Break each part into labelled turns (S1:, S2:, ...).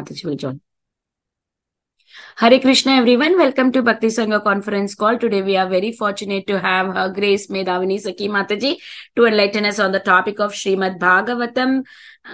S1: Mataji will join. Hare Krishna everyone, welcome to Bhakti Sangha conference call. Today we are very fortunate to have Her Grace Medhavini Sakhi Mataji to enlighten us on the topic of Srimad Bhagavatam,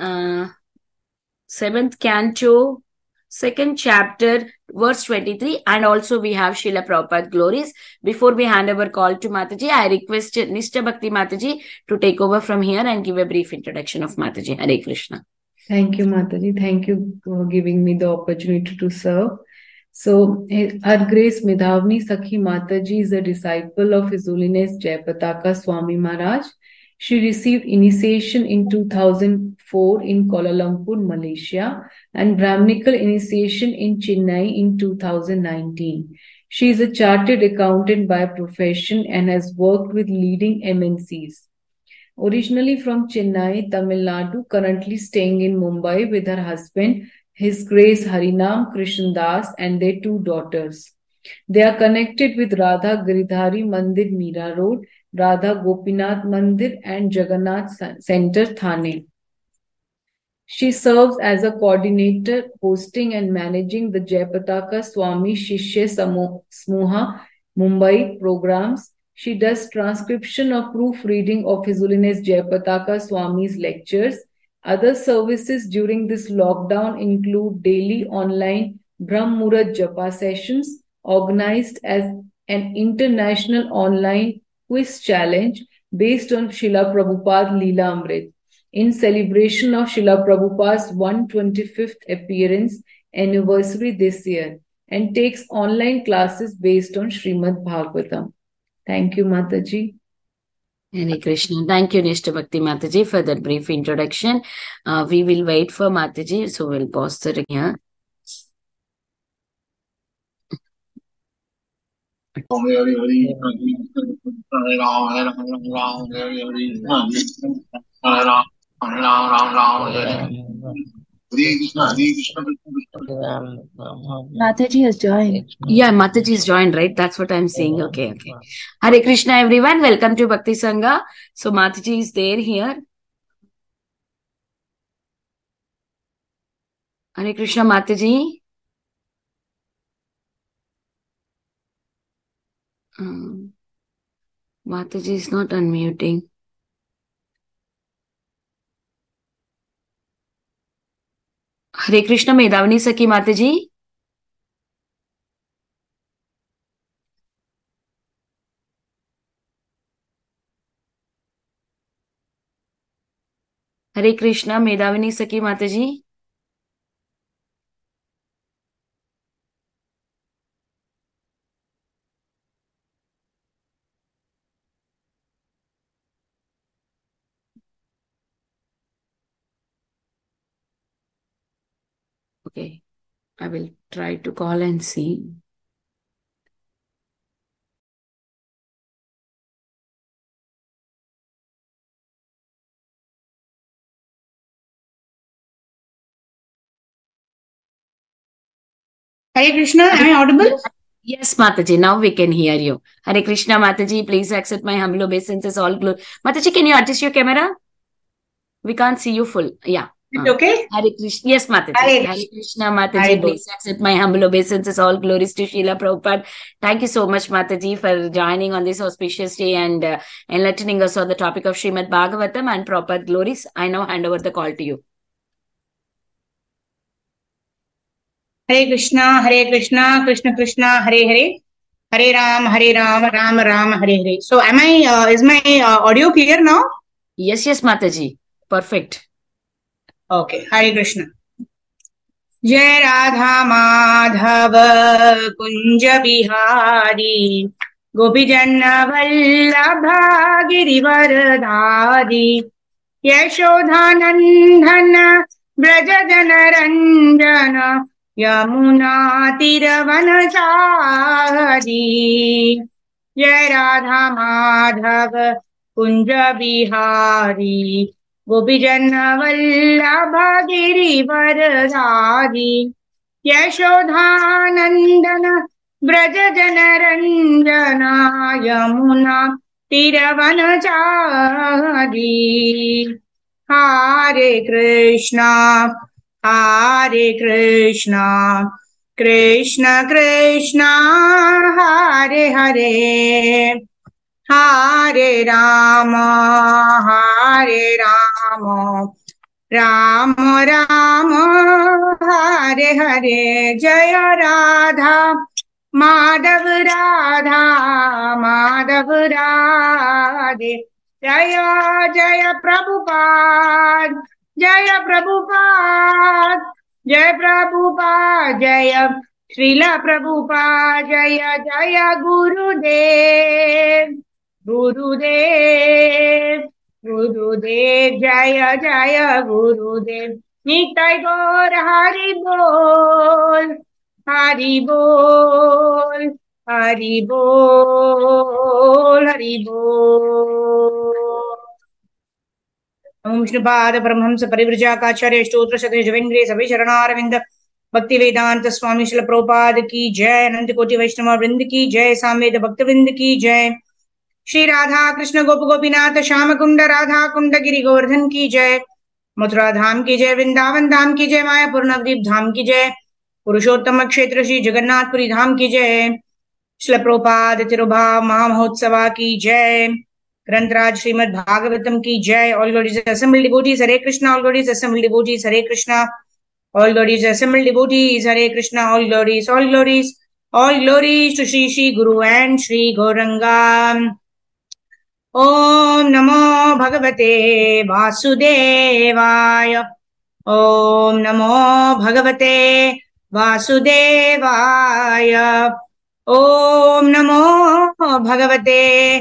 S1: 7th canto, 2nd chapter, verse 23, and also we have Srila Prabhupada glories. Before we hand over call to Mataji, I request Nishta Bhakti Mataji to take over from here and give a brief introduction of Mataji. Hare Krishna.
S2: Thank you, Mataji. Thank you for giving me the opportunity to serve. So, Her Grace Medhavini Sakhi Mataji is a disciple of His Holiness Jayapataka Swami Maharaj. She received initiation in 2004 in Kuala Lumpur, Malaysia, and Brahminical initiation in Chennai in 2019. She is a chartered accountant by profession and has worked with leading MNCs. Originally from Chennai, Tamil Nadu, currently staying in Mumbai with her husband, His Grace Harinam Krishnadas, and their 2 daughters. They are connected with Radha Giridhari Mandir, Meera Road, Radha Gopinath Mandir, and Jagannath Center, Thane. She serves as a coordinator, hosting and managing the Jayapataka Swami Shishya Smuha Mumbai programs. She does transcription or proofreading of His Holiness Jayapataka Swami's lectures. Other services during this lockdown include daily online Brahm Muhurat Japa sessions, organized as an international online quiz challenge based on Srila Prabhupada Leela Amrit in celebration of Srila Prabhupada's 125th appearance anniversary this year, and takes online classes based on Srimad Bhagavatam. Thank you, Mataji.
S1: Hare Krishna. Thank you, Nishta Bhakti Mataji, for that brief introduction. We will wait for Mataji, so we'll pause the here.
S2: Mataji has joined.
S1: Yeah, Mataji is joined, right? That's what I'm saying. Okay. Hare Krishna, everyone. Welcome to Bhakti Sangha. So Mataji is there here. Hare Krishna, Mataji. Mataji is not unmuting. Hare Krishna, Medhavini Sakhi Mataji. Hare Krishna, Medhavini Sakhi Mataji. Okay, I will try to call and see.
S3: Hare Krishna, am I audible?
S1: Yes, Mataji, now we can hear you. Hare Krishna, Mataji, please accept my humble obeisances, all glory. Mataji, can you adjust your camera? We can't see you full. Yeah.
S3: Is it okay?
S1: Hare Krishna. Yes, Mataji. Hare Krishna, Mataji, please accept my humble obeisances, all glories to Srila Prabhupada. Thank you so much, Mataji, for joining on this auspicious day and enlightening us on the topic of Srimad Bhagavatam and Prabhupada glories. I now hand over the call to you.
S3: Hare Krishna, Krishna Krishna, Hare Hare, Hare Ram, Ram Ram, Hare Hare. So, is my audio clear now?
S1: Yes, Mataji. Perfect.
S3: Okay, Hare Krishna. Jai Radha Madhav Kunja Bihari Gopijanna Vallabha Girivardhari Yashodhanandana Brajadana Ranjana Yamuna Tiravanachari Jai Radha Madhav Kunja Bihari Gopijanna Vallabha Girivardhari Yashodhanandana Brajajana Ranjana Yamuna Tiravanachari Hare Krishna Hare Krishna, Krishna Krishna, Hare Hare, Hare Rama, Hare Rama, Rama Rama, Hare Hare. Jaya Radha Madhav Radha Madhav Radhe. Jaya Jaya Prabhupada, Jaya Prabhupada, Jaya Prabhupada, Jaya Srila Prabhupada, Jaya Jaya Gurudev, Gurudev, Gurudev, Jaya Jaya Gurudev. Nitai Gaur Hari Bol, Hari Bol, Hari Bol, Hari Bol. Om Vishnupada Paramhamsa Parivrajakaacharya Stotra Shatre Javendra Sabe Sharanaravinda Bhakti Vedanta Swami Srila Prabhupada ki Jai, Ananta Koti Vaishnava Vrind ki Jai, Samveda Bhakta Vrind ki Jai, Shri Radha Krishna Gopa Gopinath Shyamakunda Radha Kunda Giri Govardhan ki Jai, Mathura Dham ki Jai, Vrindavan Dham ki Jai, Mayapur Navdeep Dham ki Jai, Purushottama Kshetra Shri Jagannath Puri Dham ki Jai, Srila Prabhupada Tirobhav Mahamahotsava ki Jai, Grantraj Srimad Bhagavatam ki Jai. All glories assembled devotees, Hare Krishna. All glories assembled devotees, Hare Krishna. All glories assembled devotees, Hare Krishna. All glories, all glories, all glories to Shri Shri Guru and Shri Gauranga. Om Namo Bhagavate Vasudevaya. Om Namo Bhagavate Vasudevaya. Om Namo Bhagavate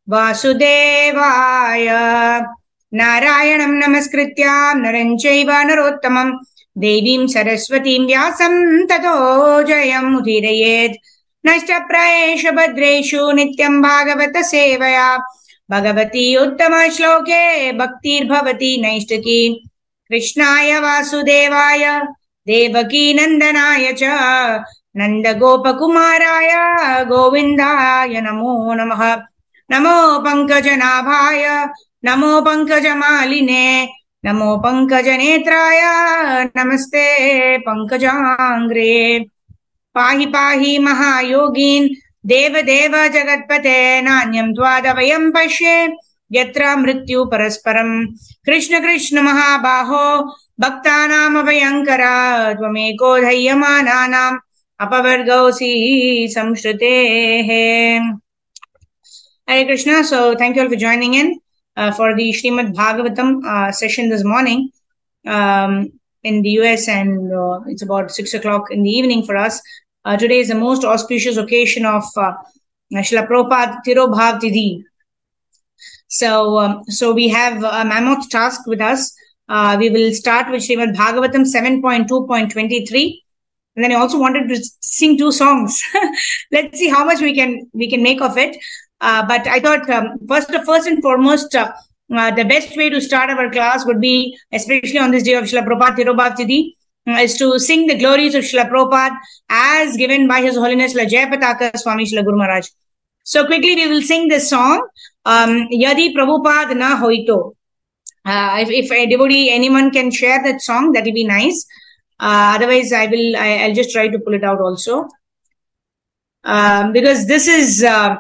S3: Vasudevaya. Narayanam Namaskrityam Naram Chaiva Narottamam Devim Saraswatim Vyasam Tato Jayam Udhirayet. Nashtaprayesha Bhadreshu Nityam Bhagavata Sevaya. Bhagavati Uttama Shloke Bhaktir Bhavati Naishtaki. Krishnaya Vasudevaya Devaki Nandanaya Cha Nanda Gopakumaraya Govindaya Namo Namaha. Namo Pankajanabhaya, Namo Pankajamaline, Namo Pankajanetraya, Namaste Pankajangre. Pahi Pahi Mahayogin, Deva Deva Jagatpate, Nanyam Dvadavayam Pashe, Yatra Mrityu Parasparam, Krishna Krishna Mahabaho, Bhaktanam Abhayankara, Tvameko Dhayamananam, Apavargosi Samshrutehe. Hare Krishna. So thank you all for joining in for the Srimad Bhagavatam session this morning in the US, and it's about 6 o'clock in the evening for us. Today is the most auspicious occasion of Srila Prabhupada Tirobhav Tidhi. So we have a mammoth task with us. We will start with Srimad Bhagavatam 7.2.23. And then I also wanted to sing 2 songs. Let's see how much we can make of it. But I thought first and foremost, the best way to start our class would be, especially on this day of Srila Prabhupada Tirobhav Tidhi, is to sing the glories of Srila Prabhupada as given by His Holiness Srila Jayapataka Swami Srila Guru Maharaj. So quickly we will sing this song, Yadi Prabhupada Na Hoito. If a devotee, anyone can share that song, that will be nice. Otherwise, I'll just try to pull it out also. Because this is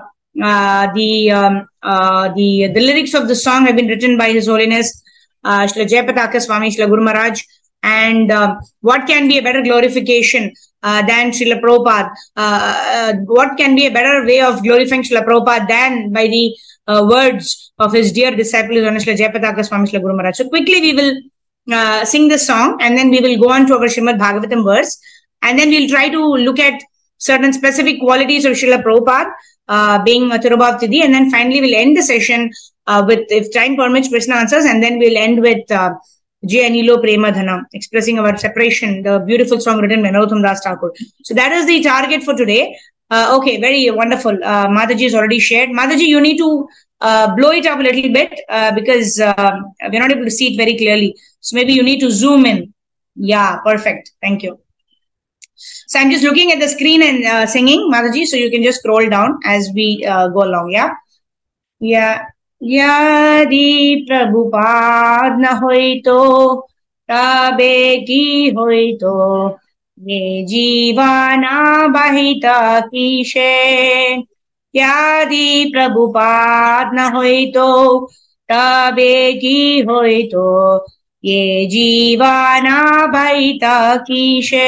S3: the lyrics of the song have been written by His Holiness Srila Jayapataka Swami Srila Guru Maharaj. And what can be a better glorification than Srila Prabhupada? What can be a better way of glorifying Srila Prabhupada than by the words of his dear disciple, Srila Jayapataka Swami Srila Guru Maharaj? So quickly we will sing this song, and then we will go on to our Srimad Bhagavatam verse, and then we'll try to look at certain specific qualities of Srila Prabhupada, being Tirobhav Tidhi, and then finally we'll end the session with, if time permits, Krishna answers, and then we'll end with Jai Anilo Prema Dhana, expressing our separation, the beautiful song written by Narottam Das Thakur. So that is the target for today. Okay, very wonderful. Mataji has already shared. Mataji, you need to blow it up a little bit because we're not able to see it very clearly. So maybe you need to zoom in. Yeah, perfect. Thank you. So I'm just looking at the screen and singing, Mataji, so you can just scroll down as we go along. Yeah. Yeah. Yadi Prabhupada na hoito तबे की होई तो ये जीवाना बहिता कीशे त्यादि प्रभुपाद न होई तो तबे की होई तो ये जीवाना बहिता कीशे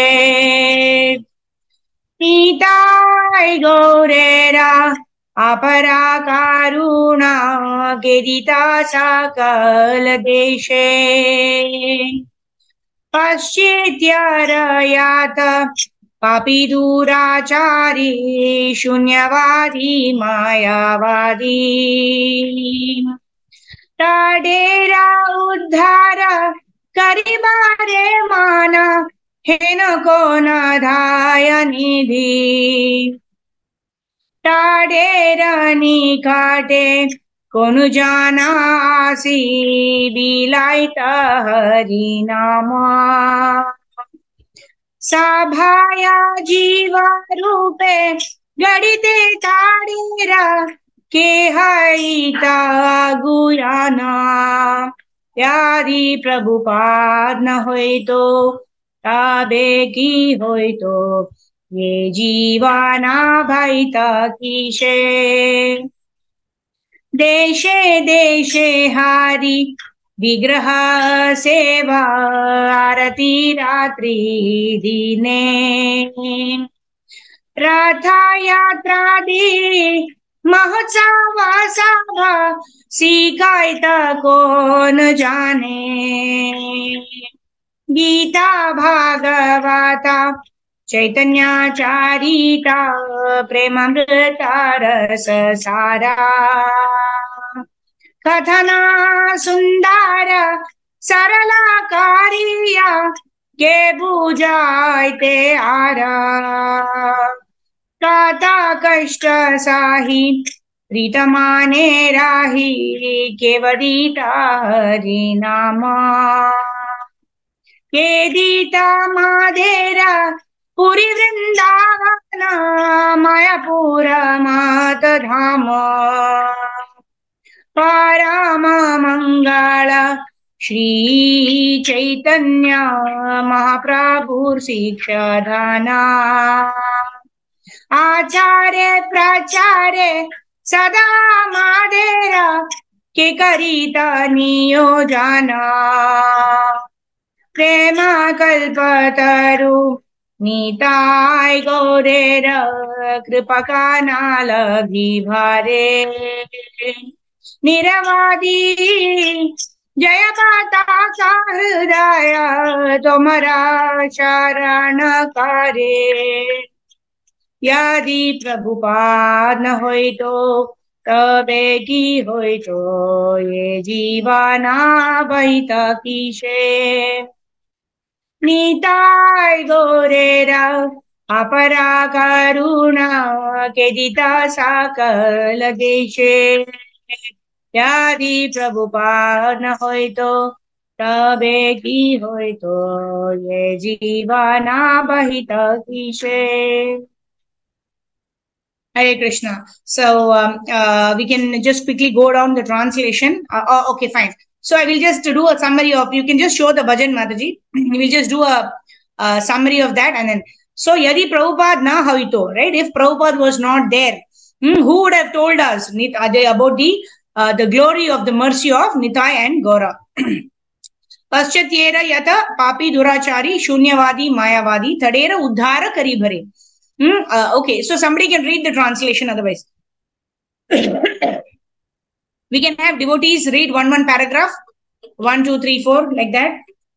S3: निताय गौरेरा अपरा कारुणा गिरिता सकल देशे पश्चित्यारयात पापी दुराचारी शून्यवादी मायावादी ताडेरा उद्धार करिबारे माना हेन कोन धाय निधी ताडेरनी काटे कोनु जानासी बिलाइत हरिनामा सभाया जीवा रूपे गड़िते ताडेरा के हईता गुयाना यादि प्रभुपाद न होई तो तबे की होई तो ये जीवाना भईता कीशे देशे देशे हारी विग्रह सेवा आरती रात्रि दिने रथा यात्रादि महोत्सव सभा सिखाइत कोन जाने गीता भागवता चैतन्याचारिता प्रेमामृता रस सारा कथना सुंदर सरला कारिया के बुझाइते आरा कथा कष्ट साही प्रीतमाने राही केवदिता हरिनामा केदिता माधेरा पुरी वृंदावन मायापुर मात धाम परम मंगल श्री चैतन्य महाप्रभु शिक्षाधाना आचार्य प्राचार्य सदा माधेरा के करिता नियोजना प्रेम कल्पतरु नीताय गौरेर कृपका नाल भारे निरवादी जय पाता हृदय तुमरा शरण करे यदि प्रभुपाद न होई तो तबे की होई तो ये जीवाना बहिता कीशे नीताय गौरेरा अपरा करुणा केदिता सकल देशे यदि प्रभुपाद न होई तो तबे की होई तो ये जीवाना बहिता कीशे Hare Krishna. So we can just quickly go down the translation. Okay, fine. So I will just do a summary of. You can just show the bhajan, Mataji. We will just do a summary of that, and then. So Yadi Prabhupada na havito, right? If Prabhupada was not there, who would have told us about the glory of the mercy of Nitai and Gaura? Paschatyera yata papi durachari shunyavadi mayavadi thadera uddhara kari bhare. Okay, so somebody can read the translation otherwise. We can have devotees read one paragraph, 1, 2, 3, 4, like that.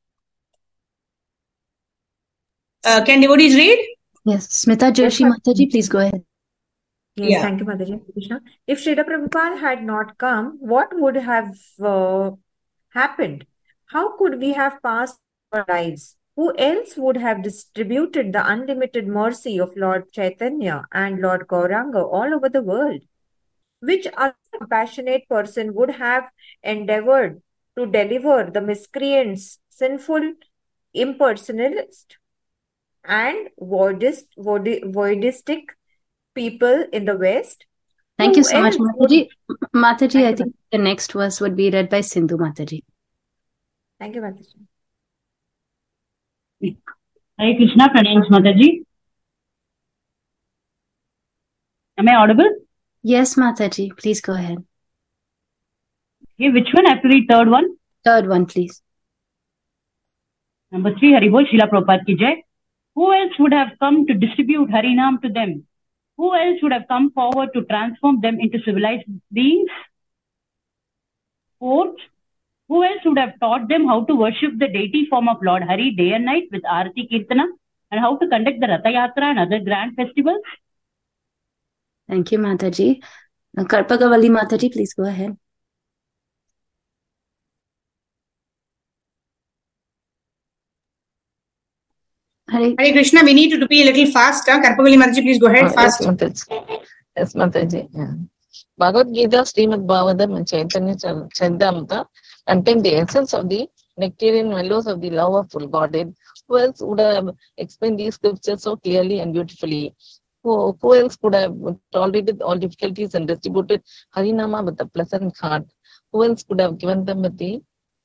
S3: Can devotees read?
S4: Yes, Smita Joshi Mataji, please go ahead.
S5: Yes, yeah. Thank you, Mataji. Krishna. If Srila Prabhupada had not come, what would have happened? How could we have passed our lives? Who else would have distributed the unlimited mercy of Lord Chaitanya and Lord Gauranga all over the world? Which other compassionate person would have endeavored to deliver the miscreants, sinful, impersonalist, and voidistic people in the West?
S4: Thank you so much, Mataji. Mataji, I think the next verse would be read by Sindhu Mataji.
S5: Thank you, Mataji.
S6: Hare Krishna, pranams Mataji. Am I audible?
S4: Yes, Mataji. Please go ahead.
S6: Okay, which one? I have to read third one?
S4: Third one, please.
S6: Number 3, Haribol, Srila Prabhupada ki jai. Who else would have come to distribute Harinam to them? Who else would have come forward to transform them into civilized beings? Fourth, who else would have taught them how to worship the deity form of Lord Hari day and night with Arati Kirtana, and how to conduct the Ratha Yatra and other grand festivals?
S4: Thank you, Mataji. Now, Karpagavali Mataji, please go ahead.
S3: Hare Krishna, we need to be a little faster. Karpagavali Mataji, please go ahead fast.
S7: Yes, Mataji. Yeah. Bhagavad Gita, Srimad Bhagavatam, and Chaitanya Charitamrita contain the essence of the nectarian mellows of the love of Godhead. Who else would have explained these scriptures so clearly and beautifully? Who else could have tolerated all difficulties and distributed Harinama with a pleasant heart? Who else could have given them with the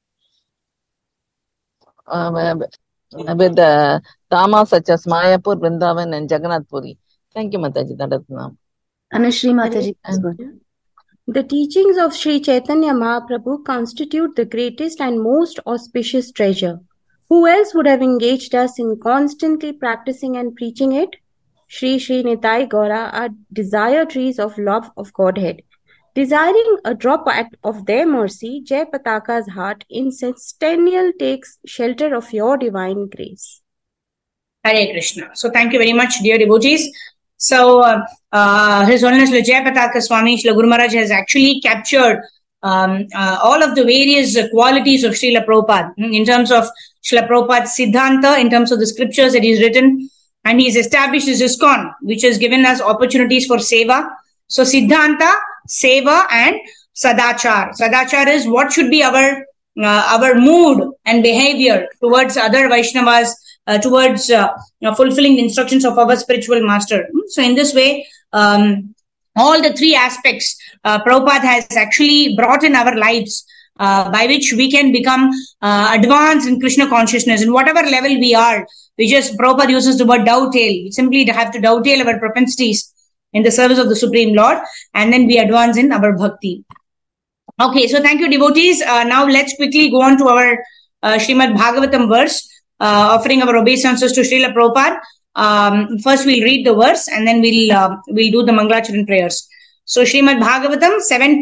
S7: Dhamma such as Mayapur, Vrindavan, and Jagannath Puri? Thank you, Mataji. That is now.
S4: Anushri Mataji, please go ahead.
S8: The teachings of Sri Chaitanya Mahaprabhu constitute the greatest and most auspicious treasure. Who else would have engaged us in constantly practicing and preaching it? Sri Sri Nitai Gaura are desire trees of love of Godhead. Desiring a drop of their mercy, Jai Pataka's heart in centennial takes shelter of your divine grace.
S3: Hare Krishna. So thank you very much, dear devotees. So His Holiness Jai Pataka Swami Srila Guru Maharaj has actually captured all of the various qualities of Srila Prabhupada in terms of Srila Prabhupada's Siddhanta, in terms of the scriptures that he's written, and he's established his ISKCON, which has given us opportunities for seva. So Siddhanta, seva, and Sadachar. Sadachar is what should be our mood and behavior towards other Vaishnavas, towards fulfilling the instructions of our spiritual master. So in this way, all the three aspects Prabhupada has actually brought in our lives, by which we can become advanced in Krishna consciousness. In whatever level we are, Prabhupada uses the word dovetail. We simply have to dovetail our propensities in the service of the Supreme Lord, and then we advance in our bhakti. Okay, so thank you, devotees. Now let's quickly go on to our Srimad Bhagavatam verse, offering our obeisances to Srila Prabhupada. First, we'll read the verse, and then we'll do the Mangalacharan prayers. So, Srimad Bhagavatam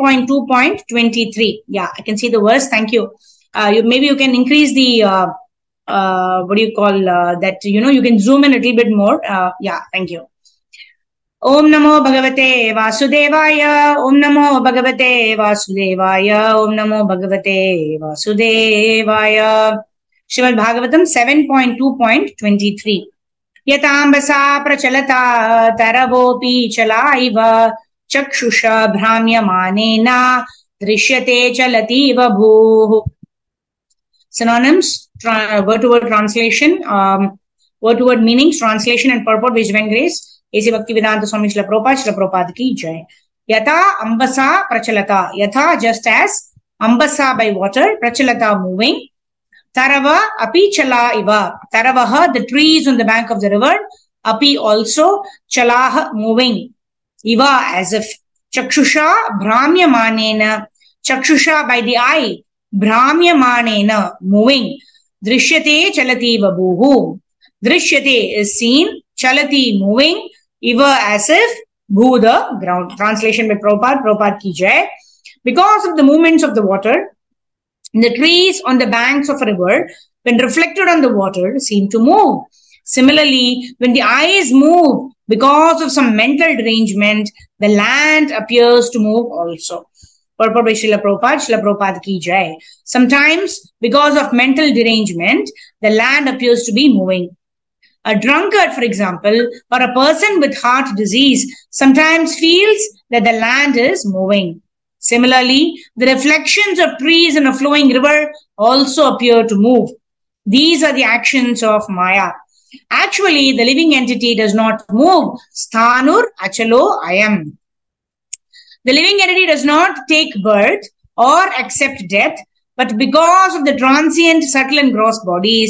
S3: 7.2.23. Yeah, I can see the verse. Thank you. Maybe you can increase the what do you call that? You can zoom in a little bit more. Yeah, thank you. Om Namo Bhagavate Vasudevaya. Om Namo Bhagavate Vasudevaya. Om Namo Bhagavate Vasudevaya. Srimad Bhagavatam 7.2.23. Yatambasa prachalata taravopi chalaiva chakshusha bhramyamanena drishyate chalativa bhuh. Synonyms, word-to-word translation, word-to-word meanings, translation and purport with divine grace. A.C. Bhaktivedanta Swami Srila Prabhupada ki jai. Yatha ambasa prachalata. Yatha, just as, ambasa by water, prachalata moving. Tarava api chala iva. Taravaha, the trees on the bank of the river. Api also, chalaha, moving. Iva, as if. Chakshusha bhramyamanena. Chakshusha by the eye. Bhramyamanena, moving. Drishyate chalati vabuhu. Drishyate is seen. Chalati, moving. Iva, as if. Bhu, the ground. Translation by Prabhupada ki jai. Because of the movements of the water, the trees on the banks of a river, when reflected on the water, seem to move. Similarly, when the eyes move because of some mental derangement, the land appears to move also. Purport by Srila Prabhupada ki jai. Sometimes, because of mental derangement, the land appears to be moving. A drunkard, for example, or a person with heart disease sometimes feels that the land is moving. Similarly, the reflections of trees in a flowing river also appear to move. These are the actions of Maya. Actually, the living entity does not move. Sthanur achalo ayam. The living entity does not take birth or accept death, but because of the transient, subtle and gross bodies,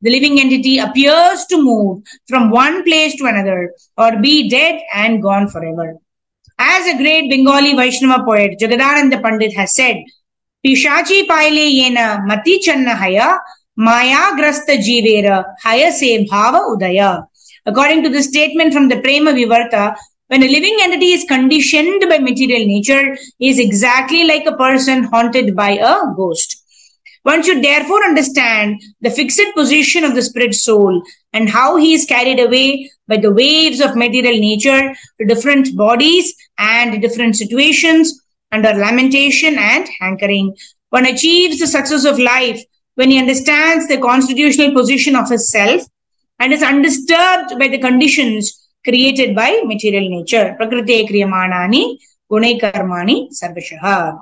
S3: the living entity appears to move from one place to another or be dead and gone forever. As a great Bengali Vaishnava poet, Jagadananda Pandit has said, Pishachi paile yena mati channa haya, maya grasta jivera haya se bhava udaya. According to the statement from the Prema Vivarta, when a living entity is conditioned by material nature, he is exactly like a person haunted by a ghost. One should therefore understand the fixed position of the spirit soul and how he is carried away by the waves of material nature to different bodies and different situations under lamentation and hankering. One achieves the success of life when he understands the constitutional position of his self and is undisturbed by the conditions created by material nature. Prakriti kriyamanani gunai karmani sarvashah.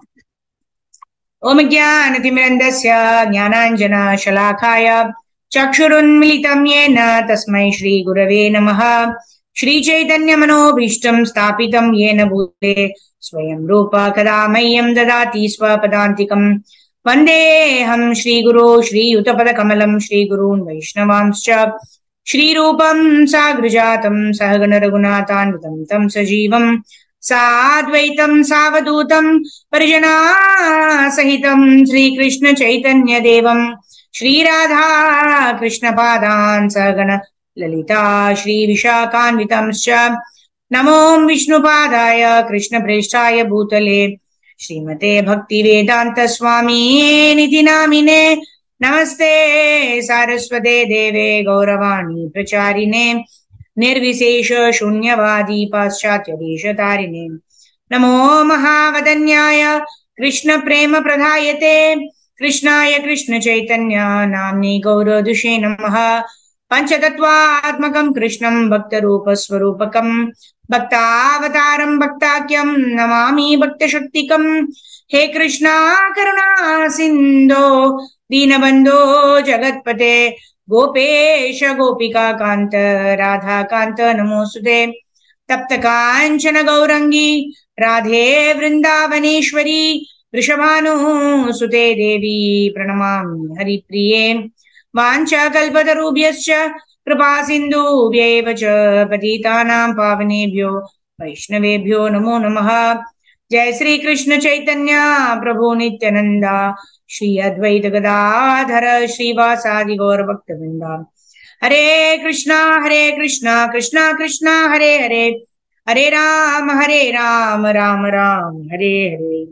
S3: Om Jnanatimmirandasya Jnananjana Shalakaya Chakshurunmilitam Yena Tasmai Shri Gurave Namaha. Shri Chaitanya Manobhishtam Stapitam Yena Bhute Swayam Rupa Kadamayam Dadati Swapadantikam. Vandeham Shri Guru Shri Utapada Kamalam Shri Gurun Vaishnavamscha Shri Rupam Sagrajatam Sahagana Raghunathan Tam Sajivam Sadvaitam Savadutam Parijana Sahitam Sri Krishna Chaitanya Devam Shri Radha Krishna Padan Sagana Lalita Shri Vishakhanvitamscha Namo Vishnu Padaya Krishna Preshtaya Bhutale Srimate Bhakti Vedanta Swami Niti Namine Namaste Saraswate Deve Gauravani Pracharine Nirvisesha Shunyavadi Paschatya Deshatarine Namo Mahavadanyaya Krishna Prema Pradhayate Krishnaya Krishna Chaitanya Namni Gaura Dushe Namaha Panchatattva Atmakam Krishnam Bhakta Rupa Swarupakam Bhakta Avataram Bhaktakyam Namami Bhakta Shaktikam He Krishna Karuna Sindho Dinabandho Jagatpate Gopesha Gopika Kanta Radha Kanta Namosute Tapta Kanchana Gaurangi Radhe Vrindavaneshwari Vrishabhanu Sute Devi Pranamami Hari Priye Vancha Kalpatarubhyascha Kripa Sindhu Vyevacha Patitanam Pavanebhyo Vaishnavebhyo Namo Namaha. Jai Sri Krishna Chaitanya Prabhu Nityananda Shri Advaita Gadadhara Shri Vasadi Gaur Bhaktavinda. Hare Krishna Krishna Krishna Hare Hare Hare Ram Ram Ram Hare Hare.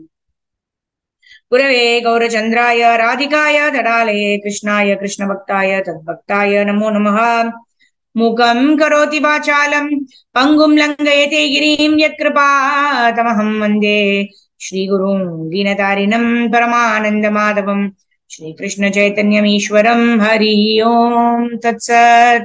S3: Gurave Gaurachandraya Radhikaya Dadale Krishnaya Krishna Bhaktaya Tadbhaktaya Namo Namaha. Mukam Karoti Vachalam Pangum Langayate Girim Yatkripa Tamaham Vande Shri Guru Dinatarinam Paramananda Madhavam Shri Krishna Chaitanya Ishwaram Hari Om Tatsat.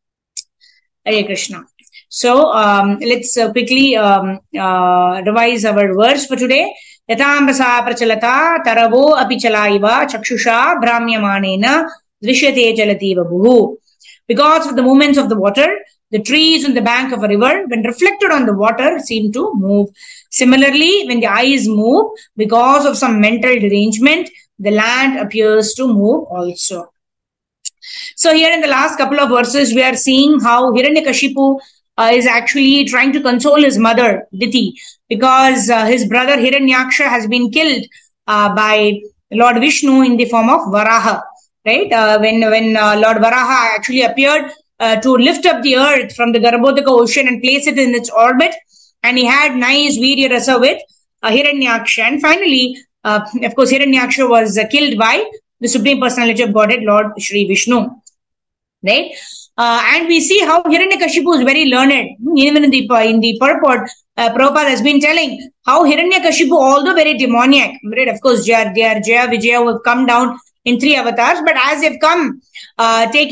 S3: Hare Krishna. So let's quickly revise our words for today. Yatambasa prachalata taravo apichalaiva chakshusha brahmyamanena drishyate jalativa buhu. Because of the movements of the water, the trees on the bank of a river, when reflected on the water, seem to move. Similarly, when the eyes move, because of some mental derangement, the land appears to move also. So here in the last couple of verses, we are seeing how Hiranyakashipu is actually trying to console his mother, Diti, because his brother Hiranyaksha has been killed by Lord Vishnu in the form of Varaha. Right? When Lord Varaha actually appeared to lift up the earth from the Garbhodaka ocean and place it in its orbit, and he had nice Virya Rasa with Hiranyaksha. And finally, of course, Hiranyaksha was killed by the Supreme Personality of Godhead, Lord Shri Vishnu. Right? And we see how Hiranyakashipu is very learned. Even in the purport, Prabhupada has been telling how Hiranyakashipu, although very demoniac, right? Of course, they are Jaya Vijaya who have come down in 3 avatars, but as they've come, they've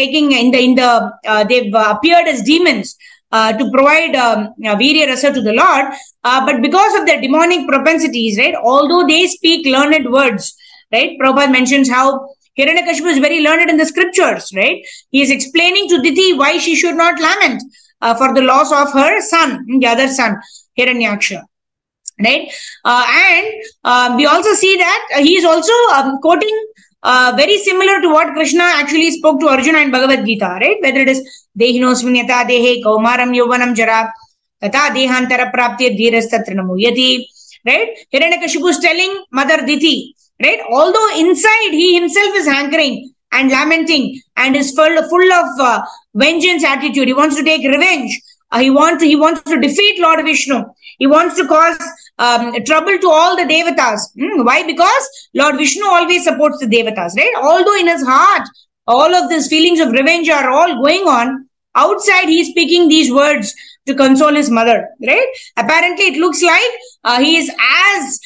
S3: appeared as demons to provide Virya Rasa to the Lord. But because of their demonic propensities, right, although they speak learned words, right, Prabhupada mentions how Hiranyakashipu is very learned in the scriptures, right? He is explaining to Diti why she should not lament for the loss of her son, the other son, Hiranyaksha. Right? And we also see that he is also quoting very similar to what Krishna actually spoke to Arjuna in Bhagavad Gita, right? Whether it is Dehinosmin yata dehe kaumaram yovanam jara tata dehantara prapti dhirastatra namuyati, right? Hiranyakashipu is telling Mother Diti, right? Although inside he himself is hankering and lamenting and is full of vengeance attitude. He wants to take revenge. He wants to defeat Lord Vishnu. He wants to cause trouble to all the devatas. Why? Because Lord Vishnu always supports the devatas, right? Although in his heart, all of these feelings of revenge are all going on, outside he is speaking these words to console his mother, right? Apparently, it looks like he is as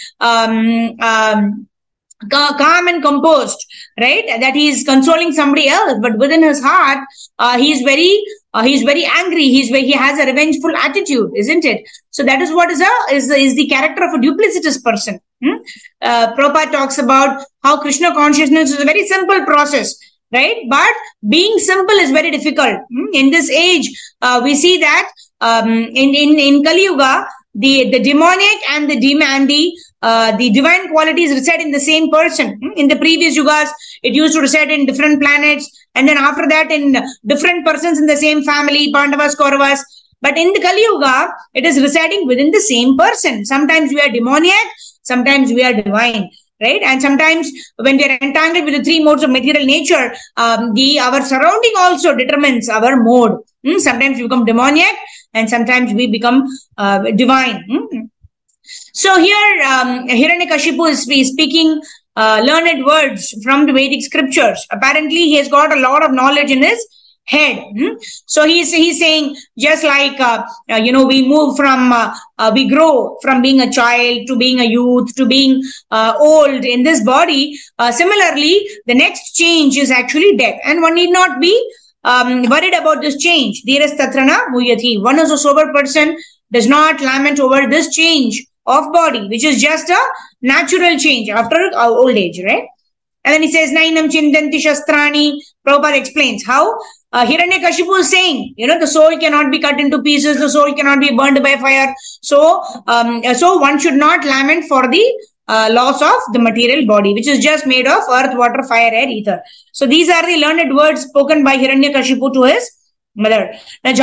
S3: calm and composed, right? That he is consoling somebody else, but within his heart, he is very angry. He has a revengeful attitude, isn't it? So that is what is the character of a duplicitous person. Prabhupada talks about how Krishna consciousness is a very simple process, right? But being simple is very difficult. In this age, we see that in Kali Yuga, the demonic and the divine qualities reside in the same person. In the previous yugas, it used to reside in different planets, and then after that in different persons in the same family, Pandavas, Kauravas. But in the Kali Yuga, it is residing within the same person. Sometimes we are demoniac, sometimes we are divine, right? And sometimes when we are entangled with the three modes of material nature, our surrounding also determines our mode. Sometimes we become demoniac, and sometimes we become divine. So here, Hiranyakashipu is speaking learned words from the Vedic scriptures. Apparently, he has got a lot of knowledge in his head. So he's saying, just like, we move from, we grow from being a child to being a youth to being old in this body. Similarly, the next change is actually death. And one need not be worried about this change. Dhirastatrana muyati. One is a sober person, does not lament over this change of body, which is just a natural change after old age, right? And then he says, Nainam chindanti shastrani. Prabhupada explains how Hiranyakashipu is saying, the soul cannot be cut into pieces, the soul cannot be burned by fire. So one should not lament for the loss of the material body, which is just made of earth, water, fire, air, ether. So these are the learned words spoken by Hiranyakashipu to his mother. Right?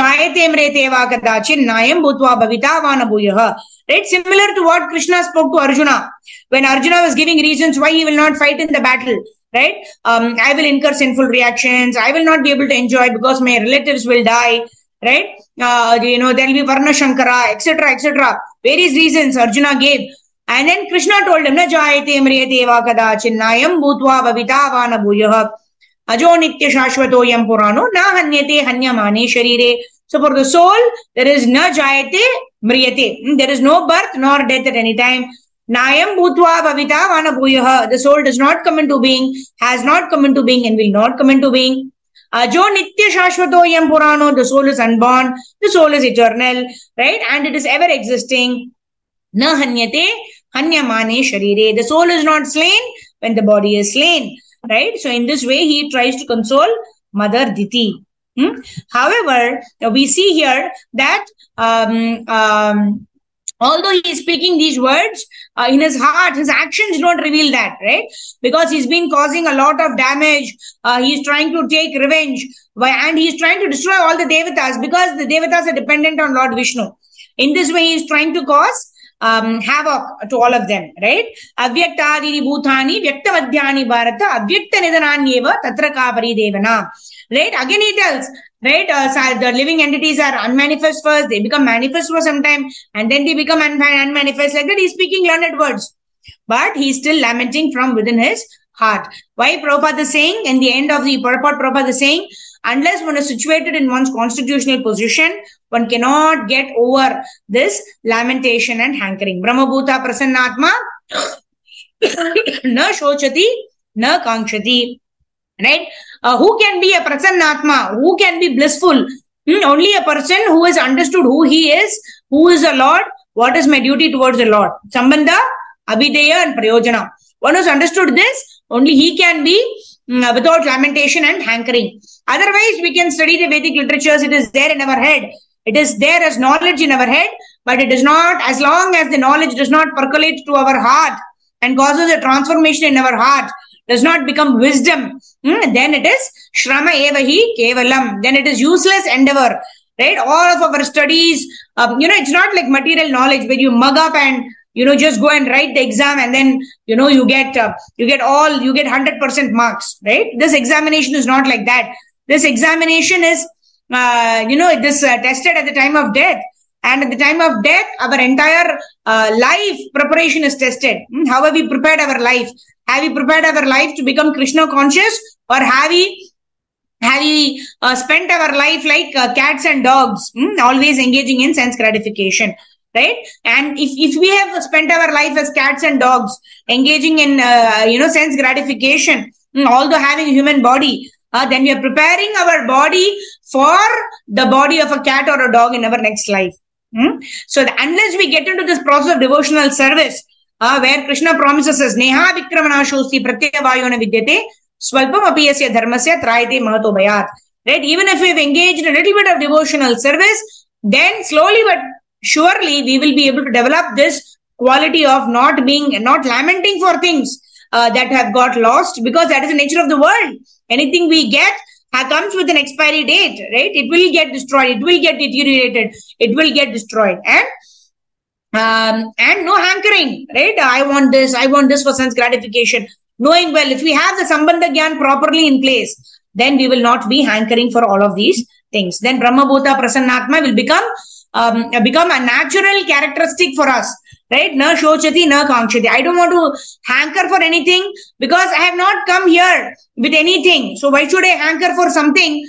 S3: Similar to what Krishna spoke to Arjuna. When Arjuna was giving reasons why he will not fight in the battle, right? I will incur sinful reactions. I will not be able to enjoy because my relatives will die, right? There will be Varna Shankara, etc., etc. Various reasons Arjuna gave. And then Krishna told him, Na jayate mriyate va kadachin nayam bhutva bhavita vana bhuyah ajo nitya shashvato yam purano na hanyate hanyamane sharire. So for the soul, there is na jayate mriyate. There is no birth nor death at any time. Nayam bhutva bhavita vana bhuyah. The soul does not come into being, has not come into being, and will not come into being. Ajo nitya shashvato yam purano. The soul is unborn. The soul is eternal, right? And it is ever existing. Na hanyate hanyamane sharire. The soul is not slain when the body is slain, right? So in this way, he tries to console Mother Diti. However, we see here that although he is speaking these words, in his heart, his actions don't reveal that, right? Because he's been causing a lot of damage. He's trying to take revenge, and he's trying to destroy all the devatas because the devatas are dependent on Lord Vishnu. In this way, he's trying to cause havoc to all of them, right? Avyaktadini bhutani vyaktavadhyani bharata avyakta nidananyeva tatra ka paridevana. Right? Again he tells, right? The living entities are unmanifest first, they become manifest for some time, and then they become unmanifest. Like that, he's speaking learned words. But he's still lamenting from within his heart. Why Prabhupada is saying, in the end of the purport, Prabhupada is saying, unless one is situated in one's constitutional position, one cannot get over this lamentation and hankering. Brahmabhuta prasannatma na shochati na kankshati. Right? Who can be a prasannatma? Who can be blissful? Only a person who has understood who he is, who is the Lord, what is my duty towards the Lord. Sambandha, abhideya and prayojana. One who has understood this, only he can be without lamentation and hankering. Otherwise, we can study the Vedic literatures. It is there in our head. It is there as knowledge in our head, but it is not, as long as the knowledge does not percolate to our heart and causes a transformation in our heart, does not become wisdom, then it is shrama evahi kevalam. Then it is useless endeavor, right? All of our studies, it's not like material knowledge where you mug up and just go and write the exam and then, you get 100% marks, right? This examination is not like that. This examination is, it is tested at the time of death. And at the time of death, our entire life preparation is tested. How have we prepared our life? Have we prepared our life to become Krishna conscious, or have we spent our life like cats and dogs, always engaging in sense gratification? Right? And if we have spent our life as cats and dogs, engaging in, sense gratification, although having a human body, then we are preparing our body for the body of a cat or a dog in our next life. So unless we get into this process of devotional service, where Krishna promises us, Neha Vikramana Shosti Pratyavayona Vidyate, Swalpam Apiyasya Dharmasya Trayate Mahato Bhayat. Right? Even if we've engaged in a little bit of devotional service, then slowly but surely we will be able to develop this quality of not lamenting for things that have got lost, because that is the nature of the world. Anything we get comes with an expiry date, right? It will get destroyed, it will get deteriorated, it will get destroyed, and no hankering, right? I want this for sense gratification. Knowing well, if we have the Sambandha Gyan properly in place, then we will not be hankering for all of these things. Then Brahma Bhuta Prasannatma will become a natural characteristic for us, right? Na shochati, na kankshati. I don't want to hanker for anything because I have not come here with anything. So why should I hanker for something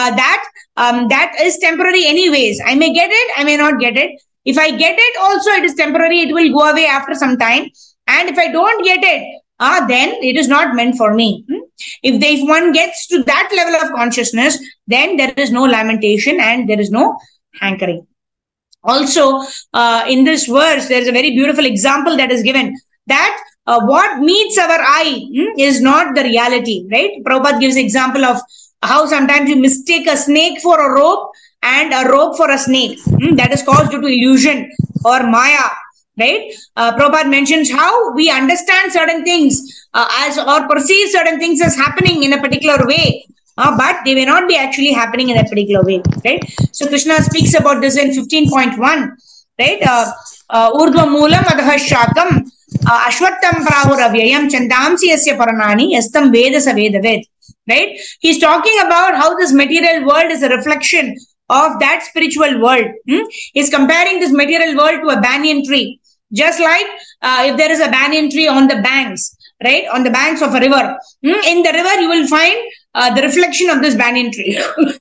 S3: that is temporary anyways? I may get it, I may not get it. If I get it also, it is temporary. It will go away after some time. And if I don't get it, then it is not meant for me. If one gets to that level of consciousness, then there is no lamentation and there is no hankering. Also, in this verse, there is a very beautiful example that is given that what meets our eye is not the reality, right? Prabhupada gives an example of how sometimes you mistake a snake for a rope and a rope for a snake. That is caused due to illusion or maya, right? Prabhupada mentions how we understand certain things or perceive certain things as happening in a particular way. But they may not be actually happening in that particular way, right? So Krishna speaks about this in 15.1, right? Urdhva moolam adha shakam ashwattam prahuravyayam chandamsi yasya paranani yastam veda sa veda ved, right? He's talking about how this material world is a reflection of that spiritual world. He's comparing this material world to a banyan tree. Just like if there is a banyan tree on the banks, right? On the banks of a river. In the river, you will find the reflection of this banyan tree.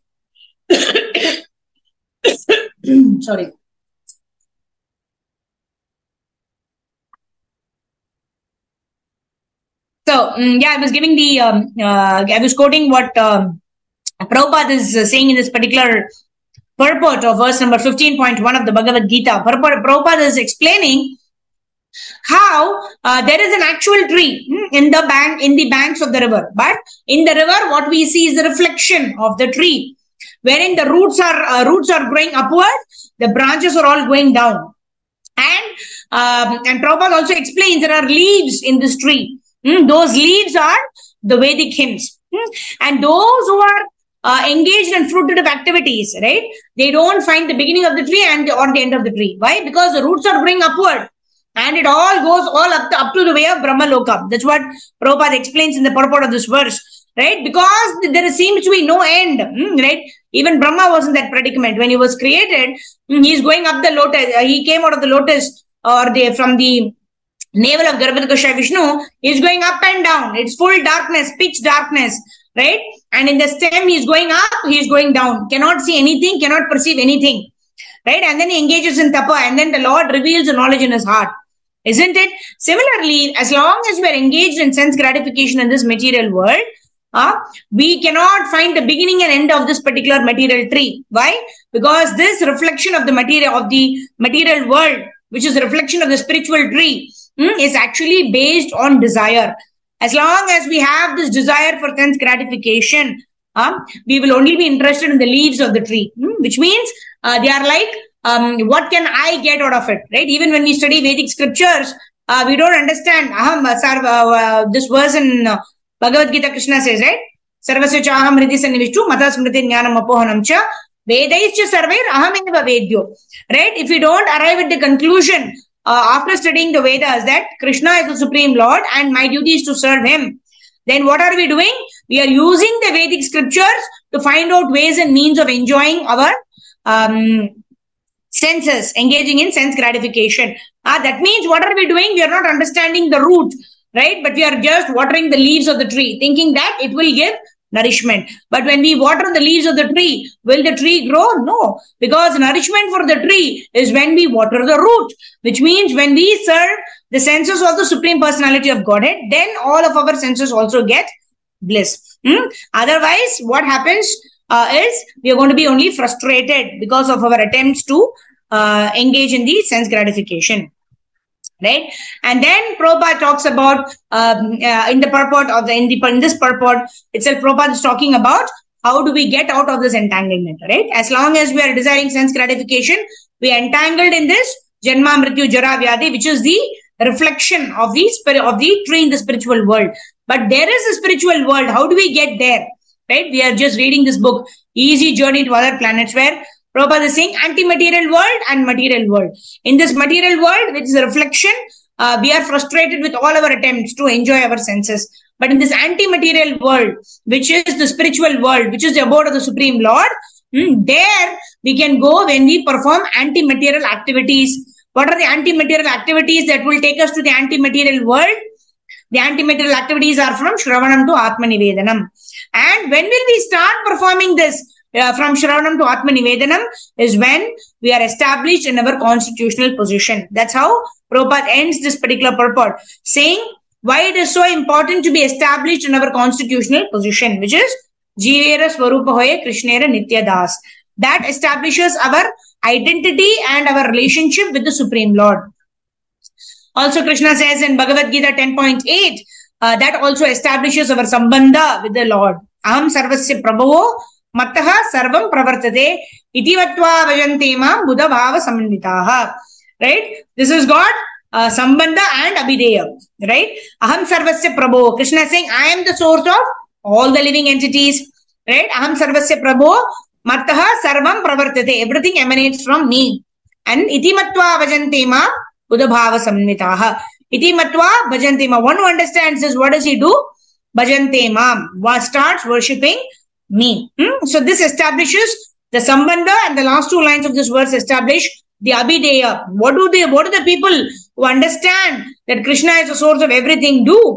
S3: Sorry. So, I was giving I was quoting what Prabhupada is saying in this particular purport of verse number 15.1 of the Bhagavad Gita. Prabhupada is explaining how there is an actual tree in the banks of the river, but in the river what we see is the reflection of the tree, wherein the roots are growing upward, the branches are all going down, and Prabhupada also explains there are leaves in this tree. Those leaves are the Vedic hymns, and those who are engaged in fruitive activities, right? They don't find the beginning of the tree or the end of the tree. Why? Because the roots are growing upward. And it all goes up to the way of Brahma Loka. That's what Prabhupada explains in the purport of this verse, right? Because there seems to be no end, right? Even Brahma was in that predicament. When he was created, he's going up the lotus. He came out of the lotus from the navel of Garbhodakasha Vishnu. He's going up and down. It's full darkness, pitch darkness, right? And in the stem, he's going up, he's going down. Cannot see anything, cannot perceive anything, right? And then he engages in tapa, and then the Lord reveals the knowledge in his heart. Isn't it? Similarly, as long as we are engaged in sense gratification in this material world, we cannot find the beginning and end of this particular material tree. Why? Because this reflection of the material world, which is a reflection of the spiritual tree, is actually based on desire. As long as we have this desire for sense gratification, we will only be interested in the leaves of the tree, which means they are like, what can I get out of it, right? Even when we study Vedic scriptures, we don't understand this verse in Bhagavad Gita, Krishna says, right? Sarvasya chaham hridhi sannivishtu mata smriti jnanam apohanam cha vedaischa sarvair aham eva vedyo. Right? If we don't arrive at the conclusion after studying the Vedas that Krishna is the Supreme Lord and my duty is to serve him, then what are we doing? We are using the Vedic scriptures to find out ways and means of enjoying our senses, engaging in sense gratification. That means what are we doing? We are not understanding the root, right? But we are just watering the leaves of the tree, thinking that it will give nourishment. But when we water the leaves of the tree, will the tree grow? No, because nourishment for the tree is when we water the root, which means when we serve the senses of the Supreme Personality of Godhead, then all of our senses also get bliss. Otherwise, what happens is we are going to be only frustrated because of our attempts to engage in the sense gratification. Right? And then Prabhupada talks about in the purport of in this purport itself, Prabhupada is talking about how do we get out of this entanglement, right? As long as we are desiring sense gratification, we are entangled in this Janma, Mrityu, Jara, Vyadhi, which is the reflection of the spirit of the tree in the spiritual world. But there is a spiritual world. How do we get there? Right? We are just reading this book, Easy Journey to Other Planets, where Prabhupada is saying anti-material world and material world. In this material world, which is a reflection, we are frustrated with all our attempts to enjoy our senses. But in this anti-material world, which is the spiritual world, which is the abode of the Supreme Lord, there we can go when we perform anti-material activities. What are the anti-material activities that will take us to the anti-material world? The anti-material activities are from Shravanam to Atmanivedanam. And when will we start performing this? From Shravanam to Atmanivedanam is when we are established in our constitutional position. That's how Prabhupada ends this particular purport, saying why it is so important to be established in our constitutional position, which is Jivera Swarupa Hoye Krishnera Nitya Das. That establishes our identity and our relationship with the Supreme Lord. Also, Krishna says in Bhagavad Gita 10.8, that also establishes our sambandha with the Lord. Aham sarvasya prabhavo mattaha sarvam pravartate iti vatva vajanti mam buddha bhava samanditaha. Right? This is God, sambandha and abhideya. Right? Aham sarvasya prabho. Krishna is saying, I am the source of all the living entities. Right? Aham sarvasya prabho mattaha sarvam pravartate. Everything emanates from me. And iti matva vajanti mam buddha bhava samanditaha. Iti matva bhajanti mam. One who understands this, what does he do? Bhajanti mam. Starts worshipping me. So this establishes the sambandha, and the last two lines of this verse establish the abhideya. What do the people who understand that Krishna is the source of everything do?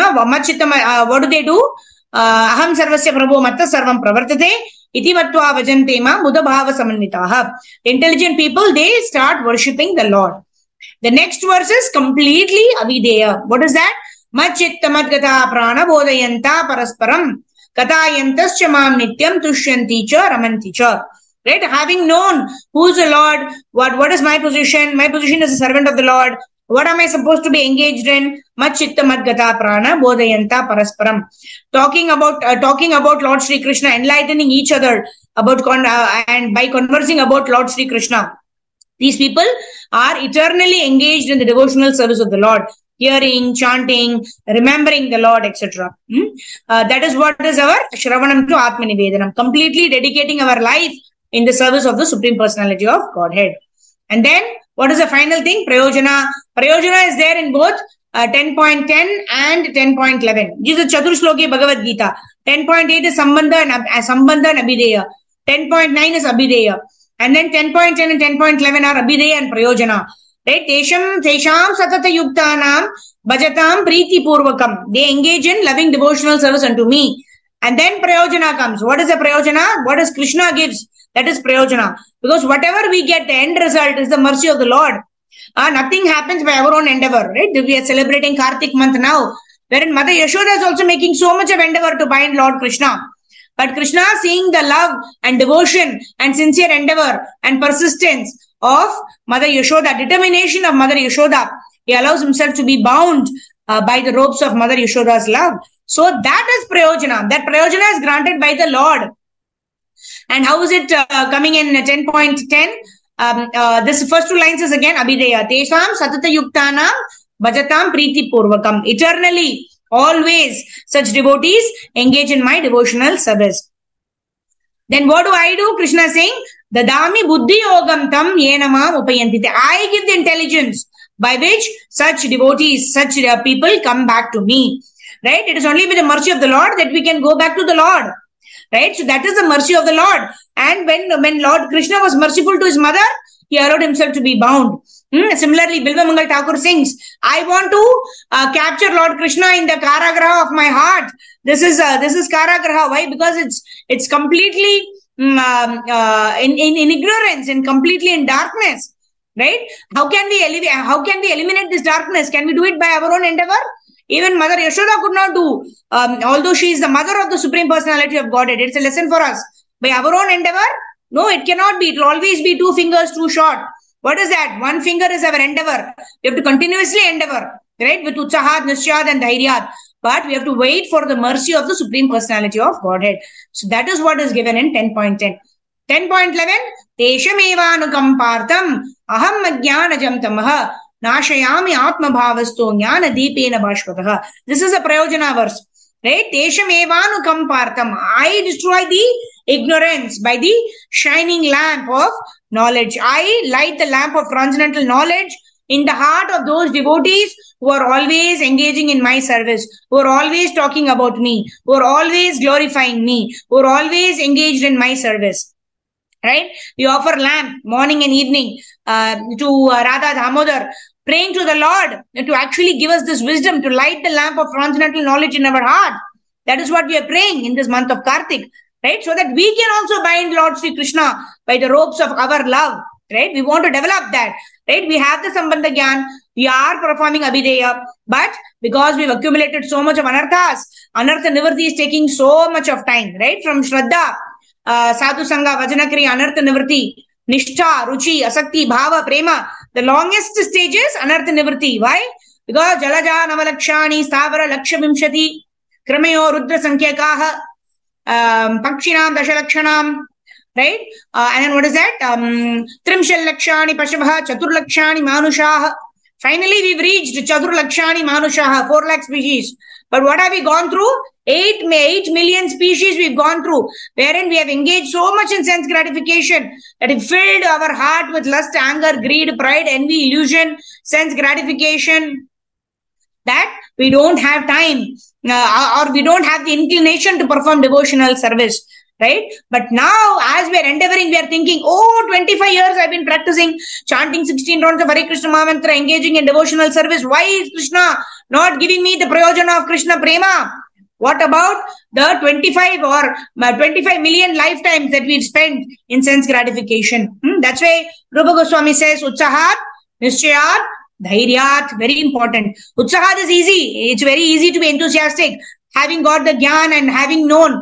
S3: What do they do? Aham sarvasya prabho matta sarvam pravartate iti vatva vajanti mam buddha bhava samannitaha. Intelligent people, they start worshipping the Lord. The next verse is completely avideya. What is that? Machitta madgata prana bodhayanta parasparam katayantascha mam nityam tushyanti cha ramanti cha. Right? Having known who is the Lord, what is my position? My position as a servant of the Lord. What am I supposed to be engaged in? Machitta madgata prana bodhayanta parasparam. Talking about Lord Sri Krishna, enlightening each other about and by conversing about Lord Sri Krishna. These people are eternally engaged in the devotional service of the Lord, hearing, chanting, remembering the Lord, etc. That is what is our Shravanam to Atmanivedanam, completely dedicating our life in the service of the Supreme Personality of Godhead. And then, what is the final thing? Prayojana. Prayojana is there in both 10.10 and 10.11. This is Chaturshloki Bhagavad Gita. 10.8 is Sambandha and Abhideya. 10.9 is Abhideya. And then 10.10 and 10.11 are Abhideya and Prayojana. Right? Tesham satata yuktanam bhajatam priti purvakam. They engage in loving devotional service unto me. And then Prayojana comes. What is the Prayojana? What does Krishna gives? That is Prayojana. Because whatever we get, the end result is the mercy of the Lord. Nothing happens by our own endeavor. Right? We are celebrating Kartik month now, wherein Mother Yashoda is also making so much of endeavor to bind Lord Krishna. But Krishna, seeing the love and devotion and sincere endeavor and persistence of Mother Yashoda, determination of Mother Yashoda, he allows himself to be bound by the ropes of Mother Yashoda's love. So that is Prayojana. That Prayojana is granted by the Lord. And how is it coming in 10.10? This first two lines is again Abhideya. Tesham satata yuktanam bhajatam priti purvakam. Eternally, Always such devotees engage in my devotional service. Then what do? Krishna is saying, Dadami buddhi yogam tam yenamam upayantite. I give the intelligence by which such devotees, such people come back to me. Right? It is only with the mercy of the Lord that we can go back to the Lord. Right? So that is the mercy of the Lord. And when Lord Krishna was merciful to his mother, he allowed himself to be bound. Similarly, Bilva Mangal Thakur sings, I want to capture Lord Krishna in the Karagraha of my heart. This is Karagraha. Why? Because it's completely in ignorance and completely in darkness. Right? How can we eliminate this darkness? Can we do it by our own endeavor? Even Mother Yashoda could not do, although she is the mother of the Supreme Personality of Godhead. It's a lesson for us. By our own endeavor? No, it cannot be. It will always be 2 fingers too short. What is that? 1 finger is our endeavor. We have to continuously endeavor, right? With Utsahat, Nisyad and Dhairyat. But we have to wait for the mercy of the Supreme Personality of Godhead. So that is what is given in 10.10. 10.11, Teshamevānukam Partham Aham Ajnānajam Tamaha Nashayami Atma Bhavasto Jnana Deepena Bhashvataha. This is a Prayojana verse. Right? Teshamevānukam Partham. I destroy the ignorance by the shining lamp of knowledge. I light the lamp of transcendental knowledge in the heart of those devotees who are always engaging in my service, who are always talking about me, who are always glorifying me, who are always engaged in my service. Right? We offer lamp morning and evening to Radha Damodar, praying to the Lord to actually give us this wisdom to light the lamp of transcendental knowledge in our heart. That is what we are praying in this month of Kartik. Right? So that we can also bind Lord Sri Krishna by the ropes of our love. Right? We want to develop that. Right? We have the Sambandha Gyan. We are performing Abhideya. But because we've accumulated so much of anarthas, Anartha Nivrti is taking so much of time. Right? From Shraddha, Sadhu Sangha, Vajanakri, Anartha Nivrti, Nishtha, Ruchi, Asakti, Bhava, Prema. The longest stage is Anartha Nivrti. Why? Because Jalaja, Navalakshani, Stavara, Lakshavimshati, Kramayo, Rudra Sankhya Pakshinam, Dashalakshanam, right? And then what is that? Trimshal Lakshani, Pashabha, Chatur Lakshani, Manushaha. Finally, we've reached Chatur Lakshani, Manushaha, 4 lakh species. But what have we gone through? 8 million species we've gone through, wherein we have engaged so much in sense gratification that it filled our heart with lust, anger, greed, pride, envy, illusion, sense gratification, that we don't have time or we don't have the inclination to perform devotional service, right? But now, as we are endeavoring, we are thinking, 25 years I've been practicing, chanting 16 rounds of Hare Krishna Mahamantra, engaging in devotional service. Why is Krishna not giving me the prayojana of Krishna Prema? What about the 25 million lifetimes that we've spent in sense gratification? That's why Rupa Goswami says, Utsahat, Nischayat, Dhairyat, very important. Utsahat is easy. It's very easy to be enthusiastic. Having got the Gyan and having known,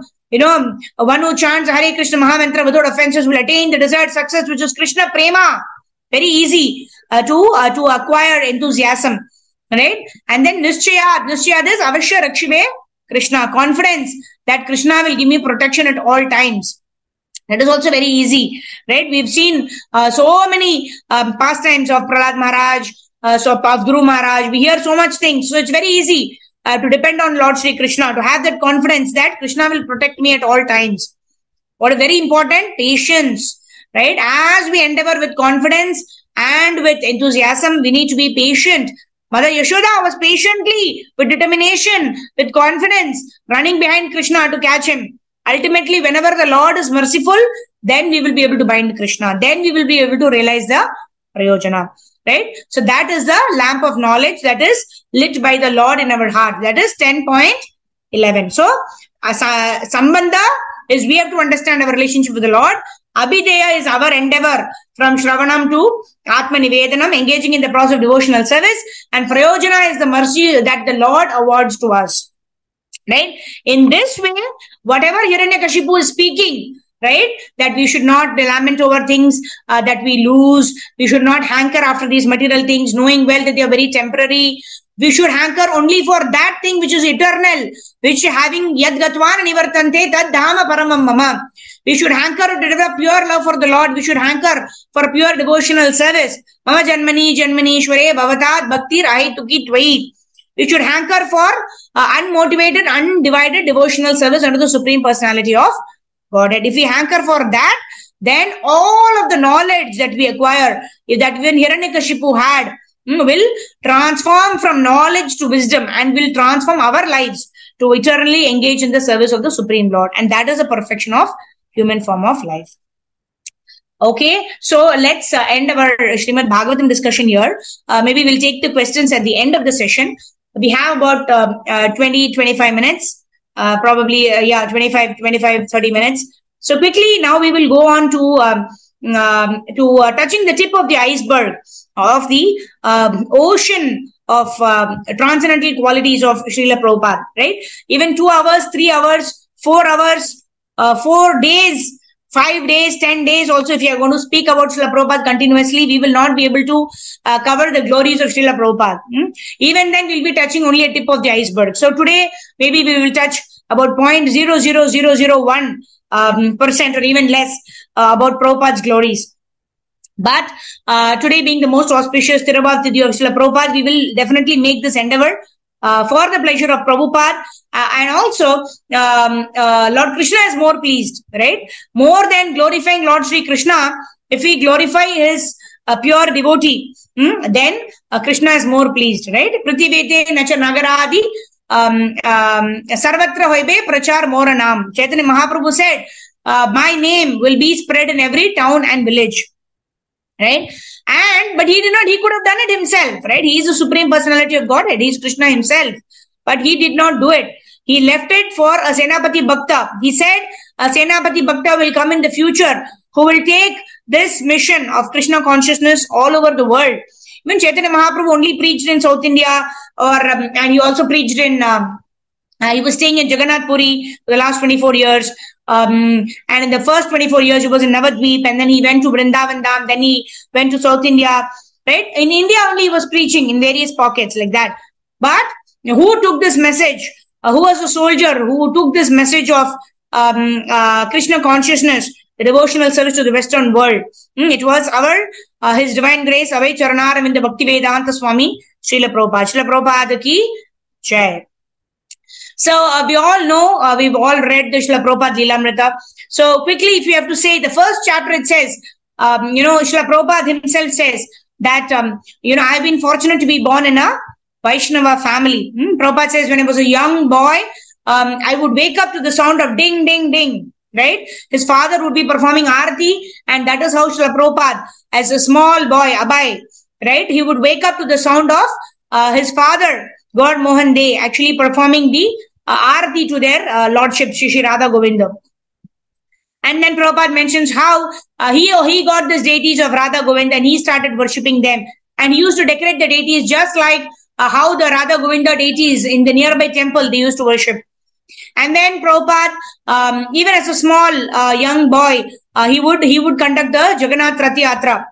S3: one who chants Hare Krishna Mahamantra without offenses will attain the desired success, which is Krishna Prema. Very easy to acquire enthusiasm. Right? And then Nischayat. Nischayat is Avashya Rakshive Krishna. Confidence that Krishna will give me protection at all times. That is also very easy. Right? We've seen so many pastimes of Prahlad Maharaj, of Guru Maharaj. We hear so much things. So it's very easy to depend on Lord Sri Krishna, to have that confidence that Krishna will protect me at all times. What is very important? Patience. Right? As we endeavor with confidence and with enthusiasm, we need to be patient. Mother Yashoda was patiently, with determination, with confidence, running behind Krishna to catch him. Ultimately, whenever the Lord is merciful, then we will be able to bind Krishna. Then we will be able to realize the prayojana. Right? So that is the lamp of knowledge that is lit by the Lord in our heart. That is 10.11. So, Sambandha is we have to understand our relationship with the Lord. Abhideya is our endeavor from Shravanam to Atma Nivedanam, engaging in the process of devotional service. And Prayojana is the mercy that the Lord awards to us. Right? In this way, whatever Hiranyakashipu is speaking, right, that we should not lament over things that we lose. We should not hanker after these material things, knowing well that they are very temporary. We should hanker only for that thing which is eternal, which having yad gatvan nivartante tad dhama paramam mama. We should hanker to develop pure love for the Lord. We should hanker for pure devotional service. Mama janmani janmani shware bhavatat bhaktir ahituki tvai. we should hanker for unmotivated, undivided devotional service under the Supreme Personality of Godhead. If we hanker for that, then all of the knowledge that we acquire, that even Hiranyakashipu had, will transform from knowledge to wisdom and will transform our lives to eternally engage in the service of the Supreme Lord. And that is the perfection of human form of life. Okay, so let's end our Srimad Bhagavatam discussion here. Maybe we'll take the questions at the end of the session. We have about 20-25 minutes, probably 25-30 minutes. So quickly now we will go on to touching the tip of the iceberg of the ocean of transcendental qualities of Srila Prabhupada, right? Even 2 hours, 3 hours, 4 hours, 4 days, 5 days, 10 days also, if you are going to speak about Srila Prabhupada continuously, we will not be able to cover the glories of Srila Prabhupada. Even then, we'll be touching only a tip of the iceberg. So today, maybe we will touch about 0.00001% or even less about Prabhupada's glories. But today being the most auspicious Tirabhav Tithi of Srila Prabhupada, we will definitely make this endeavor for the pleasure of Prabhupada. And also, Lord Krishna is more pleased, right? More than glorifying Lord Sri Krishna, if we glorify his pure devotee, then Krishna is more pleased, right? Prativete nacha nagaradi sarvatra hoibe prachar moranam. Chaitanya Mahaprabhu said, my name will be spread in every town and village, right? But he could have done it himself, right? He is the Supreme Personality of Godhead. He is Krishna himself. But he did not do it. He left it for a Senapati Bhakta. He said a Senapati Bhakta will come in the future who will take this mission of Krishna consciousness all over the world. Even Chaitanya Mahaprabhu only preached in South India, and he also preached in, he was staying in Jagannath Puri for the last 24 years. And in the first 24 years, he was in Navadvip, and then he went to Vrindavan Dham, then he went to South India, right? In India only he was preaching in various pockets like that. But who took this message? Who was a soldier who took this message of Krishna consciousness, the devotional service to the Western world? It was His Divine Grace, Avai Charanaravindha Bhaktivedanta Swami, Srila Prabhupada. Srila Prabhupada ki jai. So we all know, we've all read the Srila Prabhupada Lilamrita. So quickly, if you have to say, the first chapter it says, Srila Prabhupada himself says that, I've been fortunate to be born in a Vaishnava family. Prabhupada says, when I was a young boy, I would wake up to the sound of ding, ding, ding, right? His father would be performing Aarti, and that is how Srila Prabhupada, as a small boy, Abhay, right? He would wake up to the sound of his father, God Mohan De, actually performing the Aarti to their Lordship, Shri Radha Govinda. And then Prabhupada mentions how he got these deities of Radha Govinda and he started worshipping them. And he used to decorate the deities just like how the Radha Govinda deities in the nearby temple they used to worship. And then Prabhupada, even as a small young boy, he would conduct the Jagannath Rath Yatra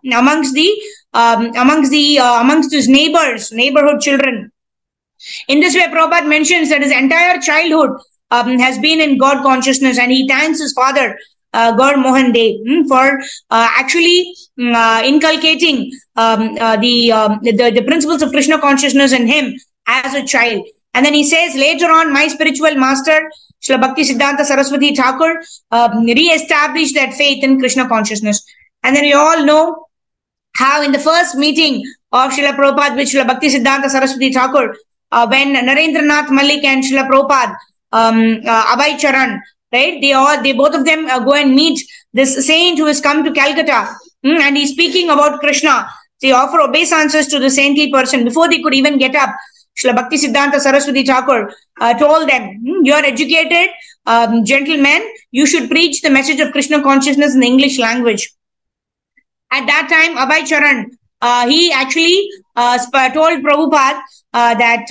S3: amongst his neighborhood children. In this way, Prabhupada mentions that his entire childhood has been in God consciousness, and he thanks his father, God Mohan De, for actually inculcating the principles of Krishna consciousness in him as a child. And then he says, later on, my spiritual master, Srila Bhakti Siddhanta Saraswati Thakur, re-established that faith in Krishna consciousness. And then we all know how in the first meeting of Srila Prabhupada with Srila Bhakti Siddhanta Saraswati Thakur, when Narendranath Malik and Srila Prabhupada, Abhay Charan, right? They both of them go and meet this saint who has come to Calcutta, and he's speaking about Krishna. They offer obeisances to the saintly person. Before they could even get up, Srila Bhakti Siddhanta Saraswati Thakur told them, you are educated gentlemen, you should preach the message of Krishna consciousness in the English language. At that time, Abhay Charan, he actually told Prabhupada that,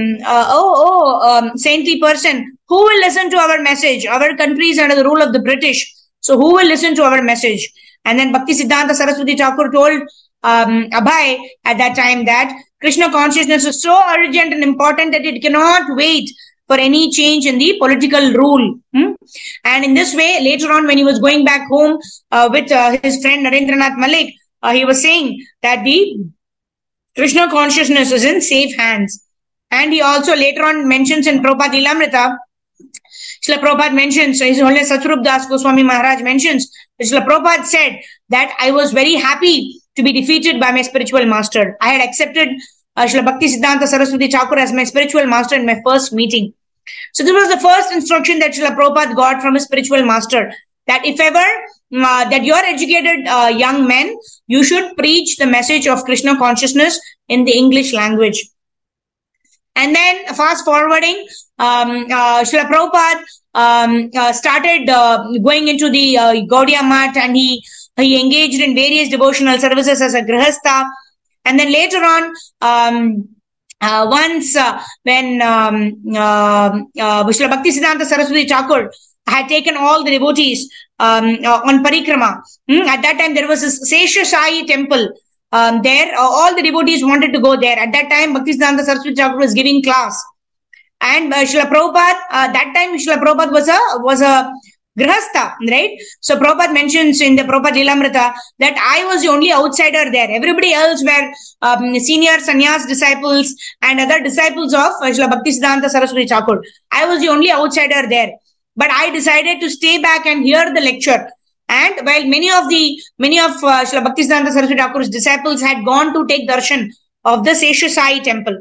S3: saintly person, who will listen to our message? Our country is under the rule of the British. So who will listen to our message? And then Bhakti Siddhanta Saraswati Thakur told Abhay at that time that Krishna consciousness is so urgent and important that it cannot wait for any change in the political rule. And in this way, later on when he was going back home with his friend Narendranath Malik, he was saying that the Krishna consciousness is in safe hands. And he also later on mentions in Prabhupada Lilamrita, Srila Prabhupada mentions, His Holiness Satyarup Das Goswami Maharaj mentions, Srila Prabhupada said that I was very happy to be defeated by my spiritual master. I had accepted Srila Bhakti Siddhanta Saraswati Thakur as my spiritual master in my first meeting. So this was the first instruction that Srila Prabhupada got from his spiritual master, that if ever that you are educated young men, you should preach the message of Krishna consciousness in the English language. And then fast forwarding, Srila Prabhupada started going into the Gaudiya Math, and he engaged in various devotional services as a grihastha. And then later on, once when Srila Bhakti Siddhanta Saraswati Thakur had taken all the devotees on parikrama, at that time there was a Sesha Sai temple. There, all the devotees wanted to go there. At that time, Bhakti Siddhanta Saraswati Thakur was giving class. And Srila Prabhupada, that time Srila Prabhupada was a grihastha, right? So Prabhupada mentions in the Prabhupada Lilamrita that I was the only outsider there. Everybody else were senior sannyas disciples and other disciples of Srila Bhakti Siddhanta Saraswati Thakur. I was the only outsider there. But I decided to stay back and hear the lecture. And while many of Srila Bhakti Siddhanta Saraswati Thakur's disciples had gone to take darshan of the Sesha Sai temple.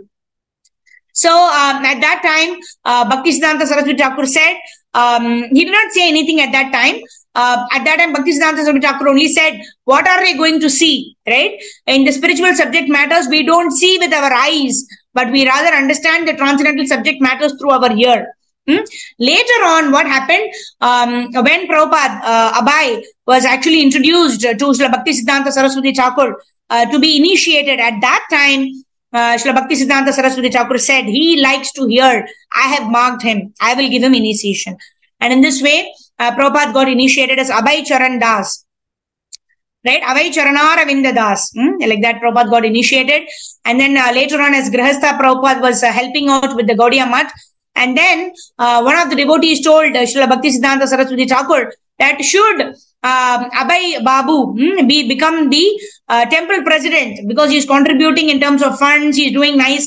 S3: So at that time, Bhakti Siddhanta Saraswati Thakur said, he did not say anything at that time. At that time, Bhakti Siddhanta Saraswati Thakur only said, what are they going to see, right? In the spiritual subject matters, we don't see with our eyes, but we rather understand the transcendental subject matters through our ear. Later on, what happened, when Prabhupada, Abai, was actually introduced to Srila Bhakti Siddhanta Saraswati Thakur to be initiated, at that time, Srila Bhakti Siddhanta Saraswati Thakur said, he likes to hear, I have marked him, I will give him initiation. And in this way, Prabhupada got initiated as Abhay Charan Das. Right? Abhay Charanara Vinda Das. Like that, Prabhupada got initiated. And then later on, as Grihastha, Prabhupada was helping out with the Gaudiya Math. And then one of the devotees told Srila Bhakti Siddhanta Saraswati Thakur that should Abhay Babu become the temple president, because he's contributing in terms of funds, he's doing nice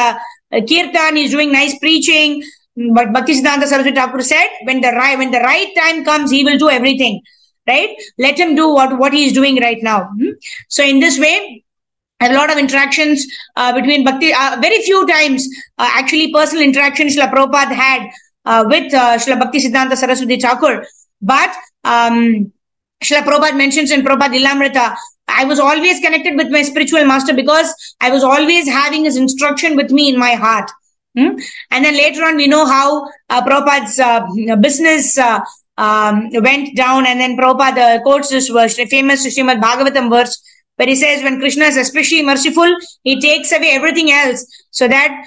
S3: kirtan, he's doing nice preaching. But Bhakti Siddhanta Saraswati Thakur said, when the right time comes, he will do everything. Right? Let him do what he is doing right now. So in this way, a lot of interactions between Bhakti, very few times, actually personal interactions Srila Prabhupada had with Srila Bhakti Siddhanta Saraswati Thakur. But Srila Prabhupada mentions in Prabhupada Lilamrita, I was always connected with my spiritual master because I was always having his instruction with me in my heart. And then later on, we know how Prabhupada's business went down, and then Prabhupada quotes this verse, the famous Srimad Bhagavatam verse, where he says, when Krishna is especially merciful, he takes away everything else so that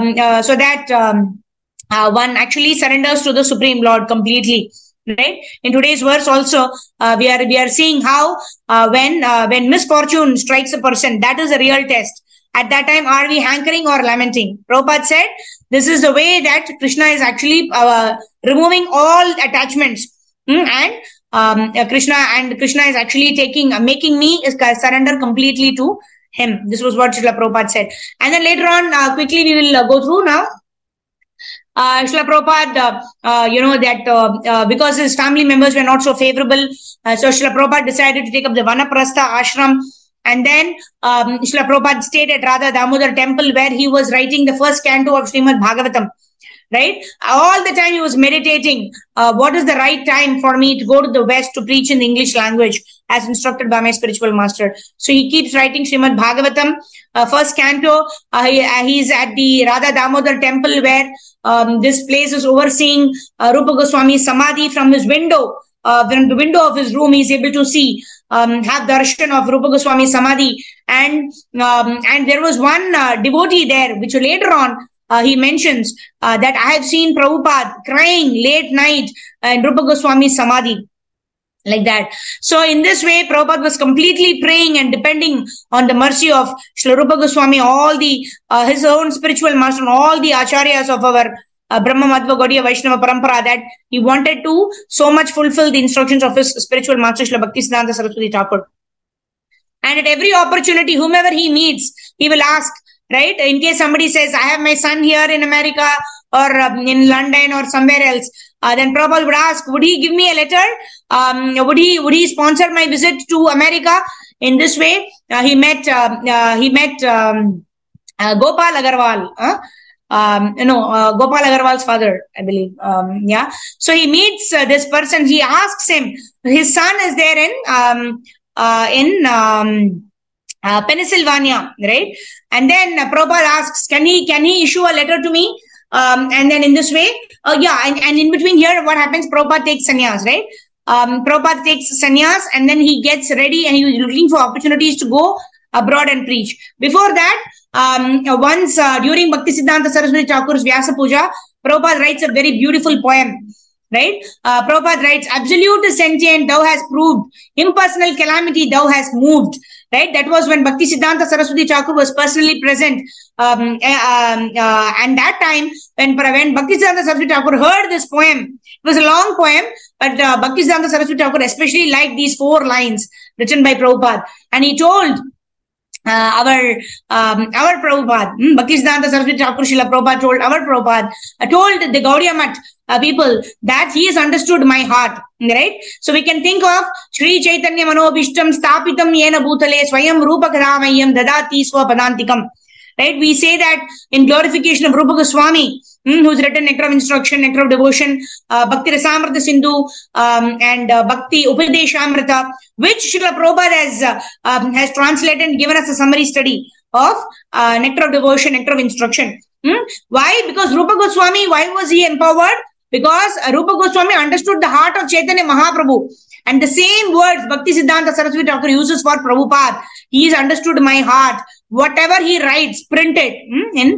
S3: one actually surrenders to the Supreme Lord completely. Right? In today's verse also, we are seeing how when misfortune strikes a person, that is a real test. At that time, are we hankering or lamenting? Prabhupada said, this is the way that Krishna is actually removing all attachments. And Krishna is actually making me surrender completely to him. This was what Srila Prabhupada said. And then later on, quickly we will go through now. Srila Prabhupada, because his family members were not so favorable, so Srila Prabhupada decided to take up the Vanaprastha ashram. And then Srila Prabhupada stayed at Radha Damodar temple, where he was writing the first canto of Srimad Bhagavatam. Right? All the time he was meditating, what is the right time for me to go to the West to preach in the English language as instructed by my spiritual master. So he keeps writing Srimad Bhagavatam, first canto. He's at the Radha Damodar temple, where this place is overseeing Rupa Goswami's Samadhi. From his window, from the window of his room, he's able to see, have darshan of Rupa Goswami's Samadhi. And there was one devotee there, which later on, he mentions that I have seen Prabhupada crying late night in Rupa Goswami's Samadhi. Like that. So in this way, Prabhupada was completely praying and depending on the mercy of Srila Rupa Goswami, all the his own spiritual master, and all the acharyas of our Brahma Madhva Gaudiya Vaishnava Parampara, that he wanted to so much fulfill the instructions of his spiritual master, Srila Bhakti Siddhanta Saraswati Thakur. And at every opportunity, whomever he meets, he will ask, right? In case somebody says, I have my son here in America or in London or somewhere else, then Prabhupada would ask, would he give me a letter? Would he sponsor my visit to America? In this way, he met Gopal Agarwal. Gopal Agarwal's father, I believe. So he meets this person. He asks him. His son is there in Pennsylvania, right? And then Prabhupada asks, can he issue a letter to me? And then in this way, and in between here, what happens? Prabhupada takes sannyas, right? Prabhupada takes sannyas, and then he gets ready, and he was looking for opportunities to go abroad and preach. Before that, once during Bhaktisiddhanta Saraswati Thakur's Vyasa Puja, Prabhupada writes a very beautiful poem, right? Prabhupada writes, absolute sentient thou hast proved, impersonal calamity thou hast moved, right? That was when Bhaktisiddhanta Saraswati Thakur was personally present. And that time, when Bhaktisiddhanta Saraswati Thakur heard this poem, it was a long poem, but Bhaktisiddhanta Saraswati Thakur especially liked these 4 lines written by Prabhupada. And he told our Prabhupada, Bhaktisiddhanta Saraswati Thakur Srila Prabhupada told our Prabhupada, told the Gaudiya Math people that he has understood my heart, right? So we can think of Sri Chaitanya Manobishtam Stapitam Yena Bhutale Swayam Rupakaramayam Dadati Swapadantikam, right? We say that in glorification of Rupa Goswami, who's written Nectar of Instruction, Nectar of Devotion, Bhakti Rasamrita Sindhu, and Bhakti Upadeshamrita, which Srila Prabhupada has translated and given us a summary study of Nectar of Devotion, Nectar of Instruction. Why? Because Rupa Goswami, why was he empowered? Because Rupa Goswami understood the heart of Chaitanya Mahaprabhu. And the same words Bhaktisiddhanta Saraswati Thakur uses for Prabhupada. He has understood my heart. Whatever he writes, printed in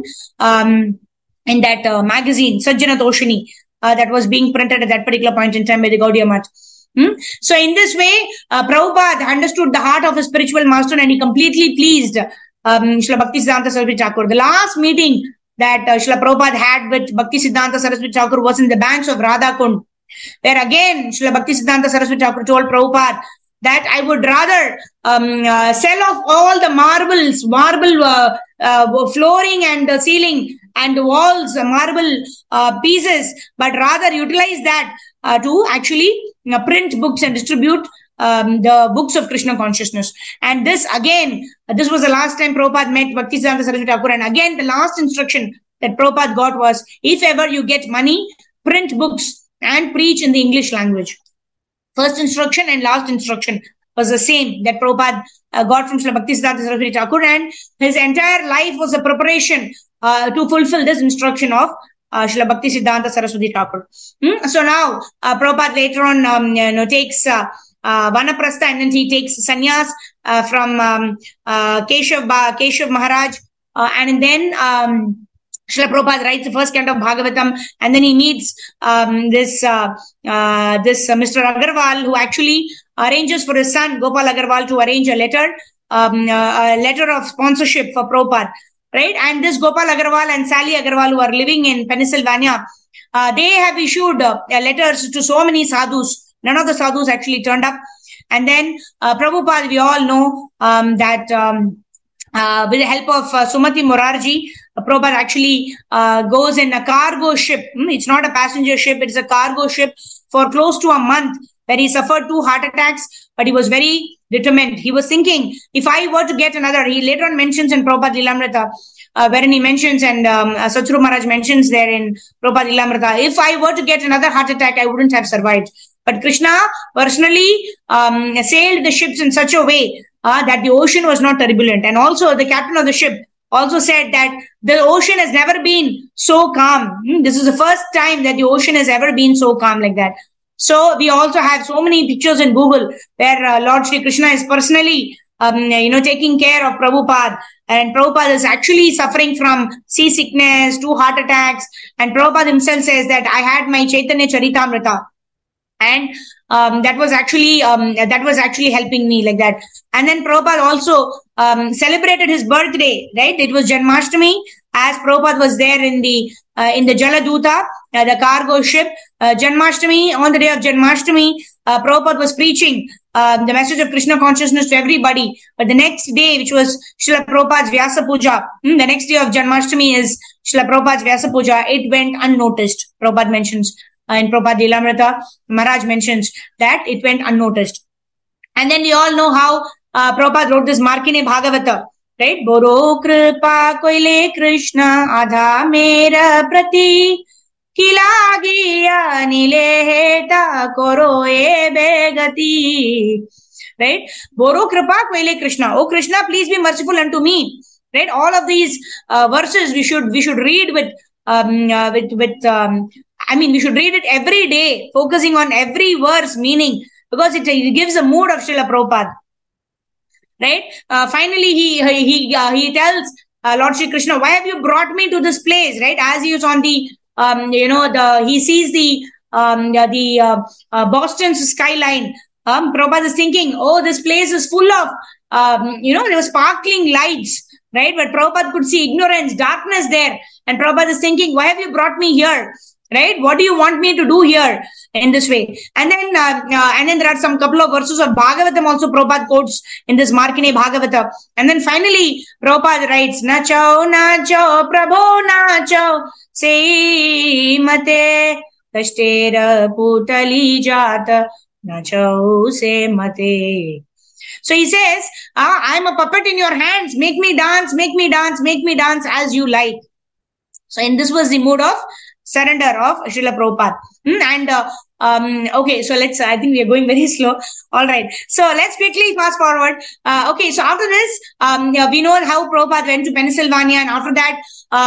S3: that magazine, Sajjana Toshini, that was being printed at that particular point in time by the Gaudiya Math. So in this way, Prabhupada understood the heart of his spiritual master, and he completely pleased Srila Bhaktisiddhanta Saraswati Thakur. The last meeting that Srila Prabhupada had with Bhaktisiddhanta Saraswati Thakur was in the banks of Radha Kund, where again Srila Bhaktisiddhanta Saraswati Thakur told Prabhupada that I would rather sell off all the marble flooring and ceiling and walls, marble pieces, but rather utilize that to actually print books and distribute the books of Krishna consciousness. And this was the last time Prabhupada met Bhaktisiddhanta Saraswati Thakur. And again, the last instruction that Prabhupada got was, if ever you get money, print books and preach in the English language. First instruction and last instruction was the same that Prabhupada got from Srila Bhaktisiddhanta Saraswati Thakur, and his entire life was a preparation to fulfill this instruction of Srila Bhaktisiddhanta Saraswati Thakur. So now Prabhupada later on takes Vanaprastha, and then he takes sannyas from Keshav Maharaj, and then Srila Prabhupada writes the first canto of Bhagavatam, and then he meets this Mr. Agarwal, who actually arranges for his son Gopal Agarwal to arrange a letter of sponsorship for Prabhupada, right? And this Gopal Agarwal and Sally Agarwal, who are living in Pennsylvania, they have issued letters to so many sadhus. None of the sadhus actually turned up. And then Prabhupada, we all know that with the help of Sumati Morarji, Prabhupada actually goes in a cargo ship. It's not a passenger ship, it's a cargo ship for close to a month, where he suffered 2 heart attacks, but he was very determined. He was thinking, if I were to get another, he later on mentions in Prabhupada Lilamrita, wherein he mentions, and Satsuru Maharaj mentions there in Prabhupada Lilamrita, if I were to get another heart attack, I wouldn't have survived. But Krishna personally sailed the ships in such a way that the ocean was not turbulent. And also the captain of the ship also said that the ocean has never been so calm. This is the first time that the ocean has ever been so calm like that. So we also have so many pictures in Google where Lord Shri Krishna is personally taking care of Prabhupada, and Prabhupada is actually suffering from seasickness, 2 heart attacks, and Prabhupada himself says that I had my Chaitanya Charitamrita, and that was actually helping me like that. And then Prabhupada also celebrated his birthday, right? It was Janmashtami, as Prabhupada was there in the Jaladuta, the cargo ship, Janmashtami, on the day of Janmashtami, Prabhupada was preaching the message of Krishna consciousness to everybody. But the next day, which was Srila Prabhupada's Vyasa Puja, the next day of Janmashtami is Srila Prabhupada's Vyasa Puja, it went unnoticed. Prabhupada mentions in Prabhupada Lilamrita, Maharaj mentions that it went unnoticed. And then we all know how Prabhupada wrote this Markine Bhagavata, right? Boro kripa koile Krishna adha mera prati Kilagiya nileheta koro e begati. Right? Boro kripa koile Krishna. Oh Krishna, please be merciful unto me. Right? All of these verses we should read we should read it every day, focusing on every verse meaning, because it gives a mood of Srila Prabhupada. Right? Finally, he tells Lord Shri Krishna, why have you brought me to this place? Right? As he is on the he sees the Boston's skyline. Prabhupada is thinking, oh, this place is full of, there were sparkling lights, right? But Prabhupada could see ignorance, darkness there. And Prabhupada is thinking, why have you brought me here? Right? What do you want me to do here in this way? And then there are some couple of verses of Bhagavatam also Prabhupada quotes in this Markine Bhagavata. And then finally, Prabhupada writes, Nacho, Prabho, Nacho, Se mate, Tashtera putali jata, Nacho, Se mate. So he says, I'm a puppet in your hands. Make me dance as you like. So in this was the mood of surrender of Srila Prabhupada. Okay, so I think we are going very slow. All right. So let's quickly fast forward. Okay, so after this, we know how Prabhupada went to Pennsylvania, and after that,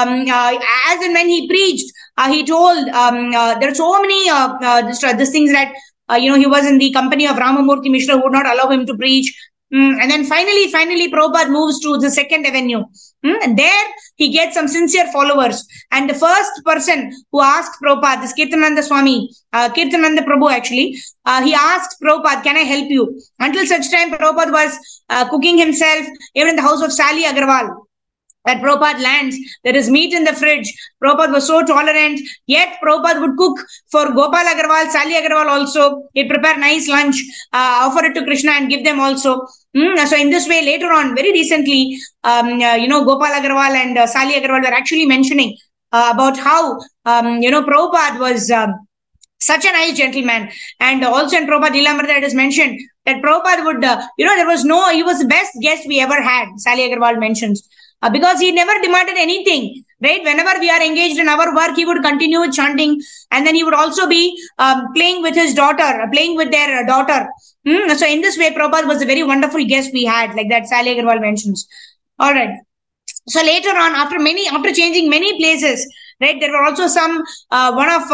S3: as and when he preached, he told, there are so many, these things that, he was in the company of Ramamurti Mishra who would not allow him to preach. And then finally, Prabhupada moves to the Second Avenue. And there he gets some sincere followers. And the first person who asked Prabhupada, this Kirtananda Swami, Kirtananda Prabhu actually, he asked Prabhupada, can I help you? Until such time, Prabhupada was cooking himself, even in the house of Sally Agarwal. That Prabhupada lands, there is meat in the fridge. Prabhupada was so tolerant, yet Prabhupada would cook for Gopal Agarwal, Sally Agarwal also. He'd prepare nice lunch, offer it to Krishna and give them also. So in this way, later on, very recently, Gopal Agarwal and Sally Agarwal were actually mentioning about how, Prabhupada was such a nice gentleman. And also in Prabhupada Lilamrita it is mentioned that Prabhupada would, he was the best guest we ever had, Sally Agarwal mentions. Because he never demanded anything, right? Whenever we are engaged in our work, he would continue with chanting, and then he would also be playing with his daughter, playing with their daughter. So in this way, Prabhupada was a very wonderful guest we had, like that Sally Agarwal mentions. All right. So later on, after changing many places, right, there were also some one of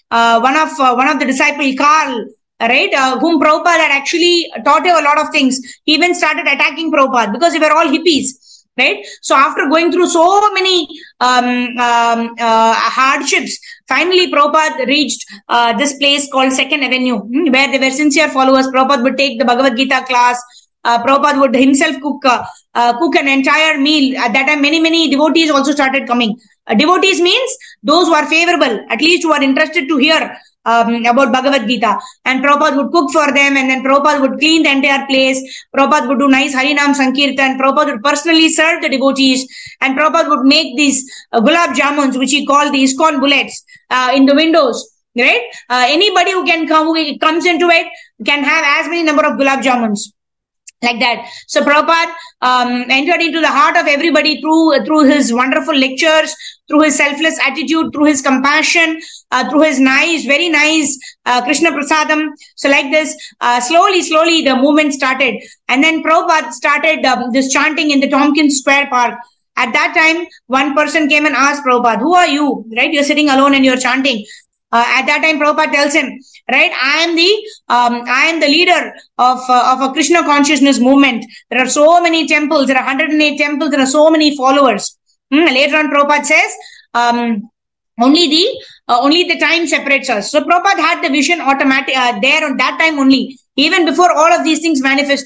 S3: the disciples, Karl, right, whom Prabhupada had actually taught him a lot of things. He even started attacking Prabhupada because they were all hippies. Right. So after going through so many hardships, finally Prabhupada reached this place called Second Avenue, where they were sincere followers. Prabhupada would take the Bhagavad Gita class. Prabhupada would himself cook an entire meal. At that time, many devotees also started coming. Devotees means those who are favorable, at least who are interested to hear about Bhagavad Gita. And Prabhupada would cook for them, and then Prabhupada would clean the entire place. Prabhupada would do nice Harinam Sankirtan. Prabhupada would personally serve the devotees, and Prabhupada would make these gulab jamuns, which he called the ISKCON bullets, in the windows. Right? Anybody who comes into it can have as many number of gulab jamuns. Like that. So Prabhupada entered into the heart of everybody through his wonderful lectures, through his selfless attitude, through his compassion, through his very nice Krishna Prasadam. So like this, slowly the movement started. And then Prabhupada started this chanting in the Tompkins Square Park. At that time, one person came and asked Prabhupada, who are you? Right? You're sitting alone and you're chanting. At that time, Prabhupada tells him, right, I am the leader of a Krishna consciousness movement. There are so many temples. There are 108 temples. There are so many followers. Later on, Prabhupada says, only the time separates us. So Prabhupada had the vision automatic there on that time only. Even before all of these things manifested,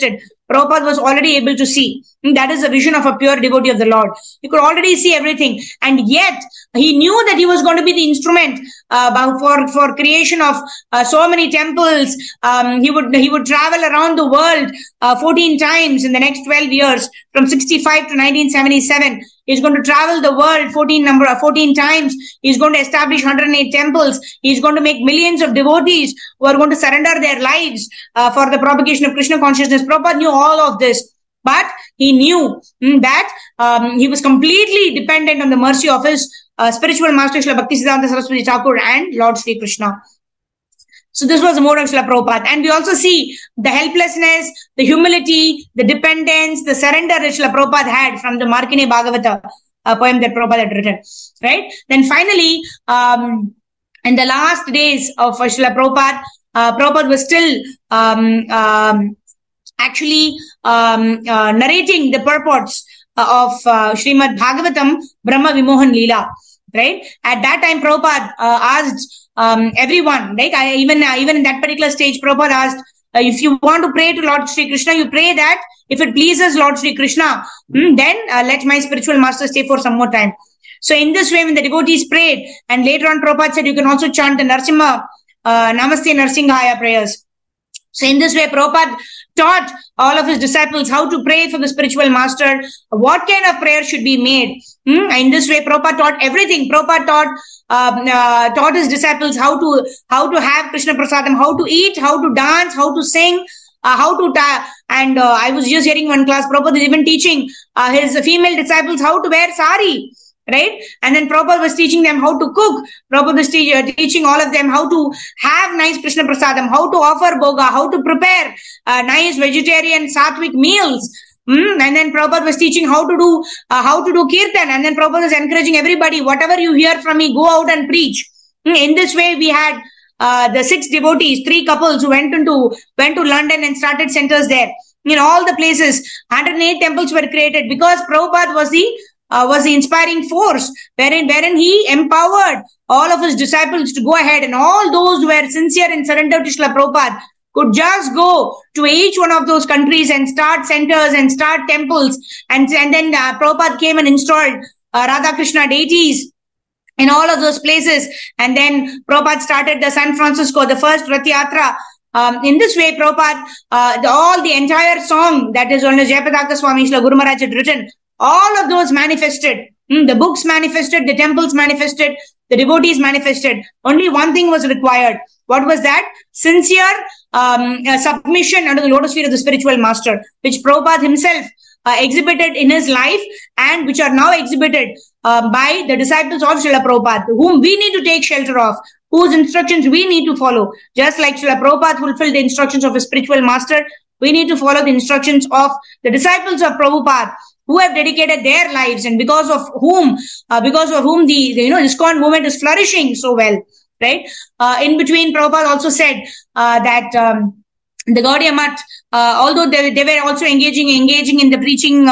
S3: Prabhupada was already able to see. And that is the vision of a pure devotee of the Lord. He could already see everything. And yet, he knew that he was going to be the instrument for creation of so many temples. He would travel around the world 14 times in the next 12 years, from 65 to 1977. He's going to travel the world 14 times. He's going to establish 108 temples. He's going to make millions of devotees who are going to surrender their lives for the propagation of Krishna consciousness. Prabhupada knew all of this. But he knew that he was completely dependent on the mercy of his spiritual master, Srila Bhaktisiddhanta Saraswati Thakur and Lord Sri Krishna. So this was the mode of Srila Prabhupada. And we also see the helplessness, the humility, the dependence, the surrender that Srila Prabhupada had from the Markine Bhagavata poem that Prabhupada had written. Right? Then finally, in the last days of Srila Prabhupada, Prabhupada was still narrating the purports of Srimad Bhagavatam, Brahma Vimohan Leela. Right? At that time, Prabhupada asked everyone, like even in that particular stage, Prabhupada asked, if you want to pray to Lord Sri Krishna, you pray that if it pleases Lord Sri Krishna, then let my spiritual master stay for some more time. So in this way, when the devotees prayed, and later on Prabhupada said you can also chant the Narasimha, Namaste Narasimhaya prayers. So in this way, Prabhupada taught all of his disciples how to pray for the spiritual master, what kind of prayer should be made. In this way, Prabhupada taught everything. Prabhupada taught his disciples how to have Krishna Prasadam, how to eat, how to dance, how to sing, and I was just hearing one class, Prabhupada is even teaching his female disciples how to wear sari. Right? And then Prabhupada was teaching them how to cook. Prabhupada was teaching all of them how to have nice Krishna Prasadam, how to offer bhoga, how to prepare nice vegetarian sattvic meals. And then Prabhupada was teaching how to do kirtan. And then Prabhupada was encouraging everybody, whatever you hear from me, go out and preach. In this way, we had the 6 devotees, 3 couples who went to London and started centers there. In all the places, 108 temples were created because Prabhupada was the inspiring force wherein he empowered all of his disciples to go ahead, and all those who were sincere and surrendered to Srila Prabhupada could just go to each one of those countries and start centers and start temples. And then Prabhupada came and installed Radha Krishna deities in all of those places. And then Prabhupada started the San Francisco, the first Rath Yatra. In this way, Prabhupada, the entire song that is on the Jayapataka Swami Srila Guru Maharaj had written, all of those manifested. The books manifested, the temples manifested, the devotees manifested. Only one thing was required. What was that? Sincere submission under the lotus feet of the spiritual master, which Prabhupada himself exhibited in his life, and which are now exhibited by the disciples of Srila Prabhupada, whom we need to take shelter of, whose instructions we need to follow. Just like Srila Prabhupada fulfilled the instructions of his spiritual master, we need to follow the instructions of the disciples of Prabhupada, who have dedicated their lives, and because of whom the ISKCON movement is flourishing so well. Right? In between, Prabhupada also said that the Gaudiya Math, although they were also engaging in the preaching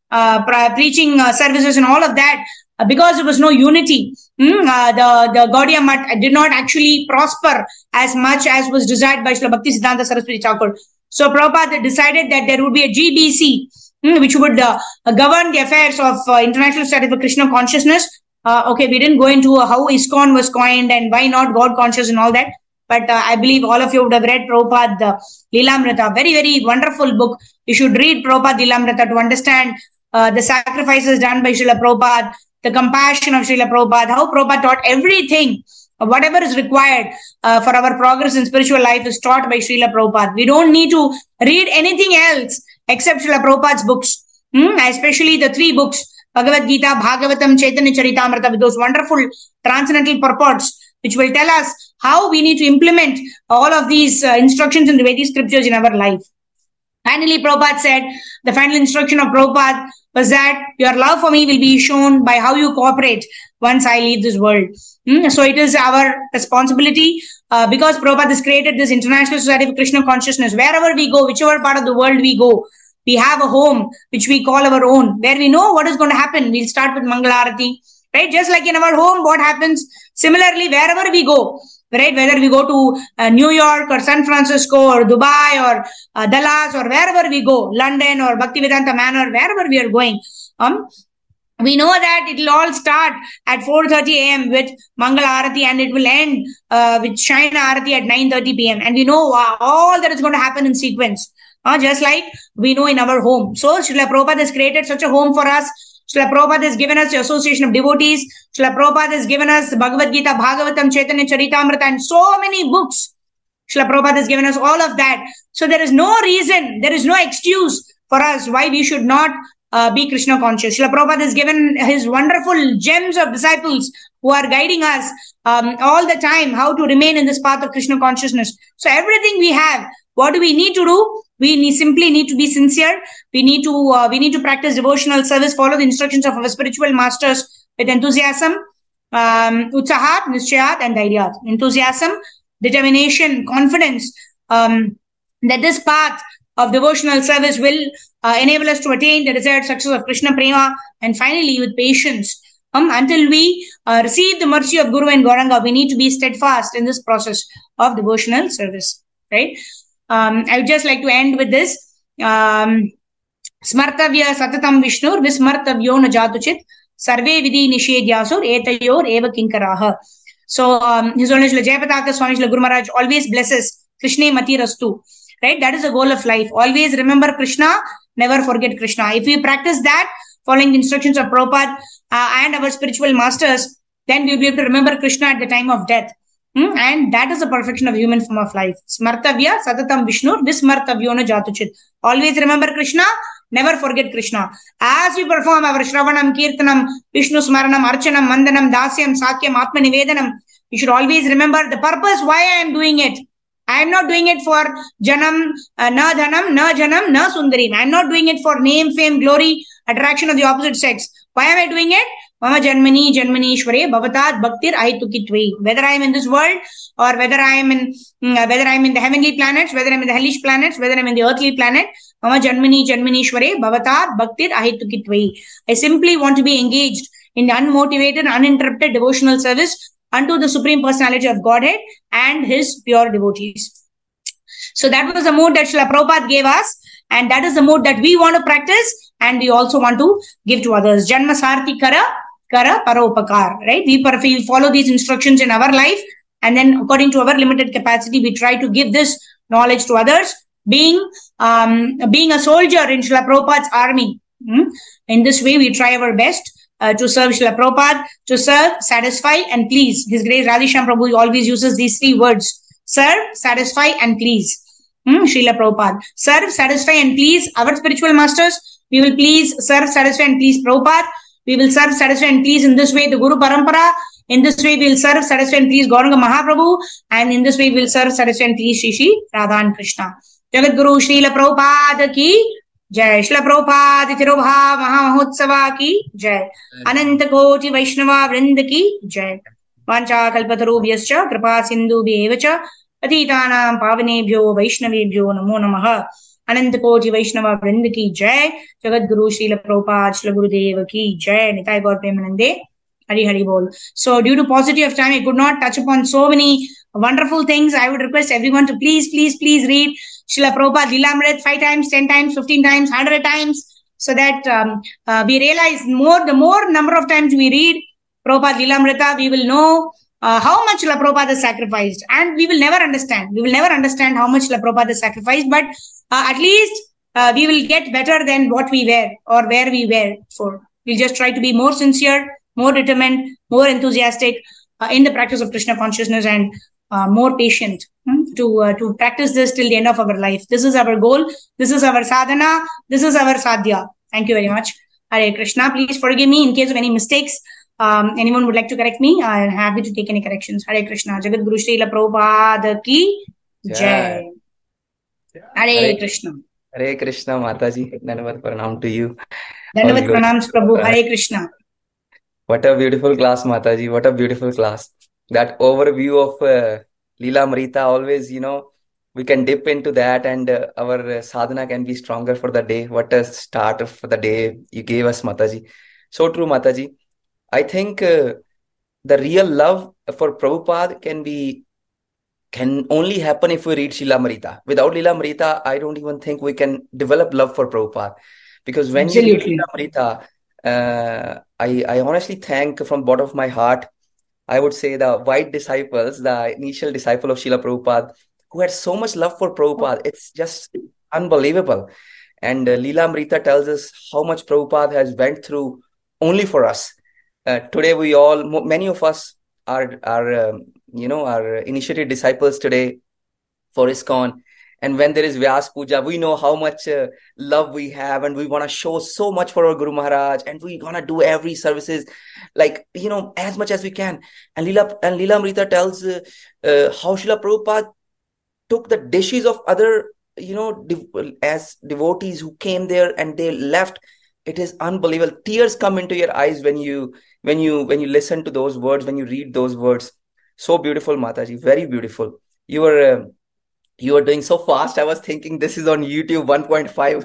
S3: services and all of that, because there was no unity, the Gaudiya Math did not actually prosper as much as was desired by Srila Bhaktisiddhanta Saraswati Thakur. So Prabhupada decided that there would be a GBC, which would govern the affairs of International Society for Krishna Consciousness. We didn't go into how ISKCON was coined and why not God conscious and all that. But I believe all of you would have read Prabhupada Leelamrita. Very, very wonderful book. You should read Prabhupada Leelamrita to understand the sacrifices done by Srila Prabhupada, the compassion of Srila Prabhupada, how Prabhupada taught everything. Whatever is required for our progress in spiritual life is taught by Srila Prabhupada. We don't need to read anything else except Srila Prabhupada's books, especially the 3 books, Bhagavad Gita, Bhagavatam, Chaitanya Charitamrita, with those wonderful transcendental purports, which will tell us how we need to implement all of these instructions in the Vedic scriptures in our life. Finally, Prabhupada said, the final instruction of Prabhupada was that your love for me will be shown by how you cooperate once I leave this world. So it is our responsibility, because Prabhupada has created this International Society for Krishna Consciousness. Wherever we go, whichever part of the world we go, we have a home which we call our own, where we know what is going to happen. We'll start with Mangalarati, right? Just like in our home, what happens? Similarly, wherever we go, right? Whether we go to New York or San Francisco or Dubai or Dallas or wherever we go, London or Bhaktivedanta Manor, wherever we are going, we know that it will all start at 4:30 a.m. with Mangal Arati, and it will end with Shaina Arati at 9:30 p.m. And we know all that is going to happen in sequence, just like we know in our home. So Srila Prabhupada has created such a home for us. Srila Prabhupada has given us the association of devotees. Srila Prabhupada has given us the Bhagavad Gita, Bhagavatam, Chaitanya Charitamrita, and so many books. Srila Prabhupada has given us all of that. So there is no reason, there is no excuse for us why we should not be Krishna conscious. Srila Prabhupada has given his wonderful gems of disciples who are guiding us all the time how to remain in this path of Krishna consciousness. So everything we have, what do we need to do? We simply need to be sincere. We need to practice devotional service, follow the instructions of our spiritual masters with enthusiasm, utsahat, nischayat, and dhairyat. Enthusiasm, determination, confidence that this path of devotional service will enable us to attain the desired success of Krishna Prema, and finally with patience. Until we receive the mercy of Guru and Gauranga, we need to be steadfast in this process of devotional service, right? I would just like to end with this. Smartavya satatam Vishnur vismartavyo na jatuchit sarve vidhi nishedhyasur etayor eva kinkaraha. So His Holiness Srila Jayapataka Swami Srila Guru Maharaj always blesses Krishna Mati Rastu. Right? That is the goal of life. Always remember Krishna, never forget Krishna. If we practice that, following the instructions of Prabhupada and our spiritual masters, then we will be able to remember Krishna at the time of death. And that is the perfection of human form of life. Smartavya satatam Vishnu vismartavyo na jatuchit. Always remember Krishna, never forget Krishna. As we perform our Shravanam, Kirtanam, Vishnu Smaranam, Archanam, Mandanam, Dasyam, Sakyam, Atma Nivedanam, we should always remember the purpose why I am doing it. I am not doing it for Janam, na Dhanam, na Janam, na Sundarim. I am not doing it for name, fame, glory, attraction of the opposite sex. Why am I doing it? Mama Janmani, Janmanishware, Bhavatat, Bhaktir, Ahitukitvi. Whether I am in this world or whether I am in the heavenly planets, whether I am in the hellish planets, whether I am in the earthly planet, Mama Janmani, Janmanishware, Bhavatat, Bhaktir, Ahitukitvi. I simply want to be engaged in the unmotivated, uninterrupted devotional service unto the Supreme Personality of Godhead and His pure devotees. So that was the mode that Srila Prabhupada gave us, and that is the mode that we want to practice, and we also want to give to others. Janma sarthi kara paropakar, right? We follow these instructions in our life, and then according to our limited capacity, we try to give this knowledge to others, being a soldier in Srila Prabhupada's army. In this way, we try our best to serve Srila Prabhupada, to serve, satisfy, and please. His Grace Radheshyam Prabhu always uses these three words: serve, satisfy, and please. Srila Prabhupada. Serve, satisfy, and please our spiritual masters. We will please serve, satisfy, and please Prabhupada. We will serve, satisfy, and please in this way the Guru Parampara. In this way, we will serve, satisfy, and please Gauranga Mahaprabhu. And in this way, we will serve, satisfy, and please Shri Radha and Krishna. Jagat Guru Srila Prabhupada ki Jai. Srila Prabhupada Tirobha Mahamahotsav ki Jai. Ananta Koti Vaishnava Vrinda ki Jai. Vancha Kalpatarubhyascha Kripa Sindhu Bhevacha Patitanam Pavanebhyo Vaishnavebhyo Namo Namaha. Ananta Koti Vaishnava Vrinda ki Jai. Jagat Guru Srila Prabhupada Srila Gurudeva ki Jai. Nitai Gaur Premanande. Hari Hari Bol. So due to paucity of time, I could not touch upon so many wonderful things. I would request everyone to please read Srila Prabhupada Lilamrit 5 times, 10 times, 15 times, 100 times, so that we realize the more number of times we read Prabhupada Lilamrita, we will know how much Srila Prabhupada has sacrificed, and we will never understand. We will never understand how much Srila Prabhupada has sacrificed, but at least we will get better than what we were or where we were before. We'll just try to be more sincere, more determined, more enthusiastic in the practice of Krishna consciousness, and more patient to practice this till the end of our life. This is our goal. This is our sadhana. This is our sadhya. Thank you very much. Hare Krishna. Please forgive me in case of any mistakes. Anyone would like to correct me, I am happy to take any corrections. Hare Krishna. Jagat Guru Srila Prabhupada ki Jai. Hare Krishna.
S9: Hare Krishna, Mataji. Dandavat pranam to you.
S3: Dandavat pranams, Prabhu. Hare Krishna.
S9: What a beautiful class, Mataji. What a beautiful class. That overview of Lilamrita, always, we can dip into that, and our sadhana can be stronger for the day. What a start for the day you gave us, Mataji. So true, Mataji. I think the real love for Prabhupada can be can only happen if we read Lilamrita. Without Lilamrita, I don't even think we can develop love for Prabhupada. Because when you read
S3: Absolutely.
S9: Lilamrita, I honestly thank from bottom of my heart, I would say the white disciples, the initial disciple of Srila Prabhupada, who had so much love for Prabhupada. It's just unbelievable. And Lilamrita tells us how much Prabhupada has went through only for us. Today, many of us are initiated disciples today for ISKCON. And when there is Vyas Puja, we know how much love we have, and we want to show so much for our Guru Maharaj, and we want to do every services, as much as we can. And Lilamrita tells how Srila Prabhupada took the dishes of other, as devotees who came there and they left. It is unbelievable. Tears come into your eyes when you listen to those words, when you read those words. So beautiful, Mataji, very beautiful. You were doing so fast. I was thinking this is on YouTube 1.5.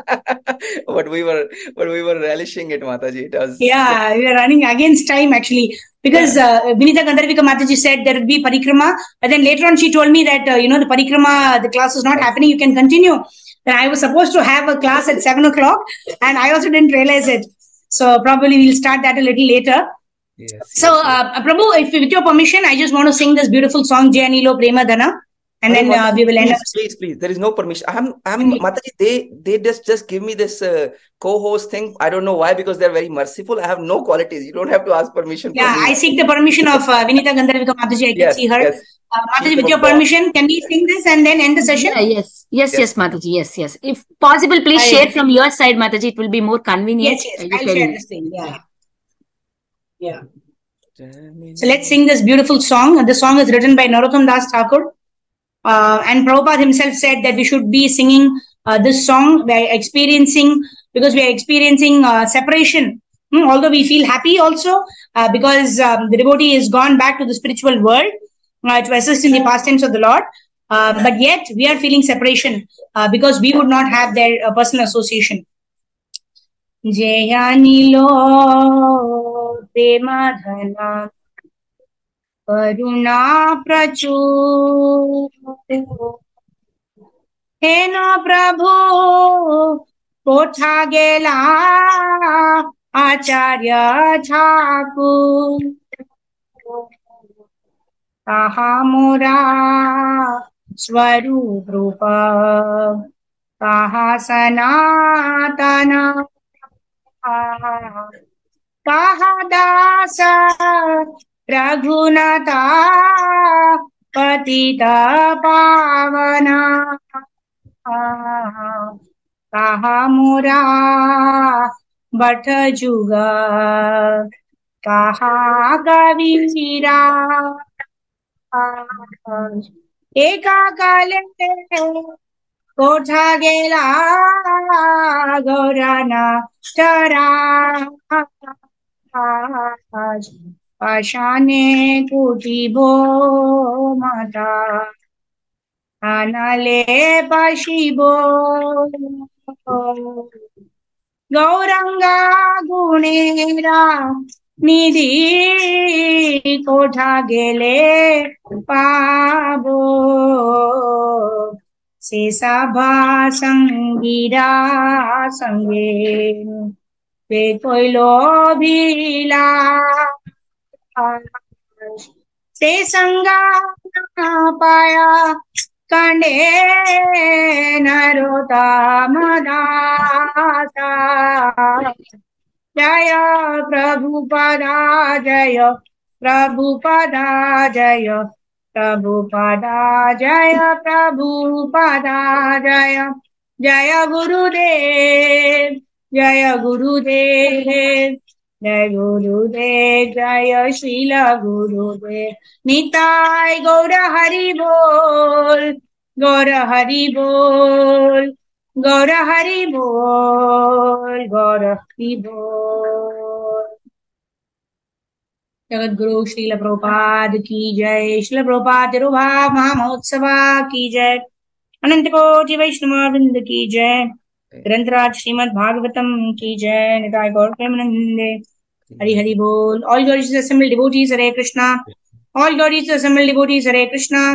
S9: but we were relishing it, Mataji. It was
S3: we are running against time actually, because Vinita Gandharvika Mataji said there would be parikrama, but then later on she told me that the parikrama, the class is not happening, you can continue. Then I was supposed to have a class at 7 o'clock, and I also didn't realize it. So probably we'll start that a little later.
S9: Yes.
S3: So Prabhu, if with your permission, I just want to sing this beautiful song Jai Nilo Prema Dana. And then we will end up.
S9: Please. There is no permission. I'm Mataji. They just give me this co-host thing. I don't know why, because they're very merciful. I have no qualities. You don't have to ask permission.
S3: Yeah, I seek the permission of Vinita Gandharvika Mataji. I can see her.
S9: Yes.
S3: Mataji, with your permission, can we sing this and then end the session?
S1: Yes, Mataji. Yes. If possible, please share from your side, Mataji. It will be more convenient.
S3: Yes. I'll share this thing. Yeah. So let's sing this beautiful song. The song is written by Narottam Das Thakur. And Prabhupada himself said that we should be singing this song because we are experiencing separation. Although we feel happy also because the devotee is gone back to the spiritual world to assist in the pastimes of the Lord. But yet we are feeling separation because we would not have their personal association. Jaya Nilo Premadhana Karuna Prachur Hena Prabhu Kotha Gela Acharya Thakur Taha Mora Swarup Rupa Taha Sanatana Taha Dasa Raghunatha Patita Pavana Kaha Mura Bhatta Juga Kaha Gavira Eka Kale Kotha Gela Gaurana Tara Pashane Kutibo Mata Anale Pashibo Gauranga Gunera Nidhi Kotha Gele Pabo Sesabha Sangira Sange Ve Koilo Bhila Se Sanga Paya Kande Narota Madasa Jaya Prabhupada Jaya Prabhupada Jaya Prabhupada Jaya Prabhupada Jaya Jaya Gurudev Jaya Gurudev Jaya Gurudev Jaya Srila Gurudev Nitai Gaura Hari Bol Gaura Hari Bol Gaura Hari Bol Gaura Hari Bol Jagat Guru Srila Prabhupada ki jai Srila Prabhupada Tirubhav Mahamotsava ki jai Ananta Koti Vaishnava Vrinda ki jai Grantaraj Srimad Bhagavatam ki jai Nitai Gaur Premanande Hari Hari Bol. All glories to the assembled devotees, Hare Krishna. All glories to the assembled devotees, Hare Krishna.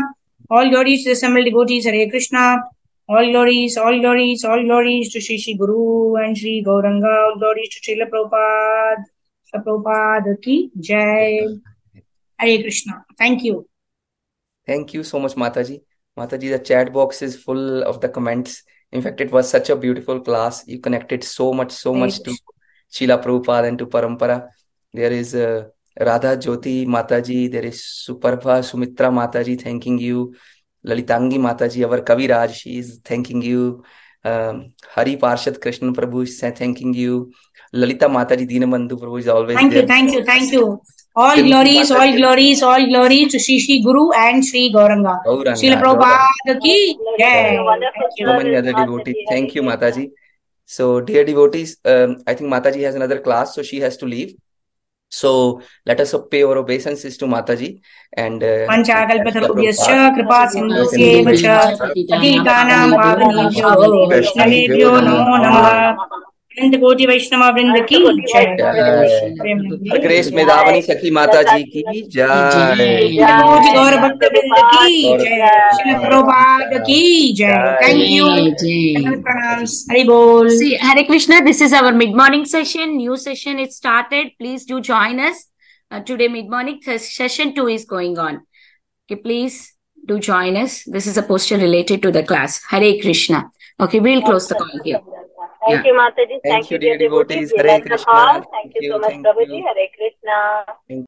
S3: All glories to the assembled devotees. Hare Krishna. All glories, all glories, all glories to Shri Guru and Shri Gauranga. All glories to Srila Prabhupada. Prabhupada ki Jai. Hare Krishna. Thank you.
S9: Thank you so much, Mataji. Mataji, the chat box is full of the comments. In fact, it was such a beautiful class. You connected so much to Srila Prabhupada and to Parampara. There is Radha Jyoti Mataji. There is Suprabha Sumitra Mataji thanking you. Lalitangi Mataji, our Kaviraj, she is thanking you. Hari Parshad Krishna Prabhu is thanking you. Lalita Mataji Dinabandhu Prabhu is always there.
S3: Thank you. All glories to Shri Guru and Shri Gauranga. Srila Prabhupada ki Jai.
S9: So many other devotees. Thank you, Mataji. So, dear devotees, I think Mataji has another class, so she has to leave. So, let us pay our obeisances to Mataji. And
S3: Panchakalpatarubhyascha kripa sindhubhyevacha patitanam pavanebhyo vaishnavebhyo namo namaha. Koti Vaishnava Vrinda ki Jai.
S9: Her Grace Medhavani Sakhi Mataji ki Jai.
S3: Koti Gaura Bhakta Vrinda ki Jai. Srila Prabhupada ki Jai. Thank you. Hari Bol.
S1: See, Hare Krishna, this is our mid-morning session. New session, it started. Please do join us. Today mid-morning session 2 is going on. Okay, please do join us. This is a poster related to the class. Hare Krishna. Okay, we'll close the call here.
S10: Thank you, Mataji.
S9: Thank you, dear devotees. Hare Krishna.
S10: Thank you so much, Prabhuji. Hare Krishna.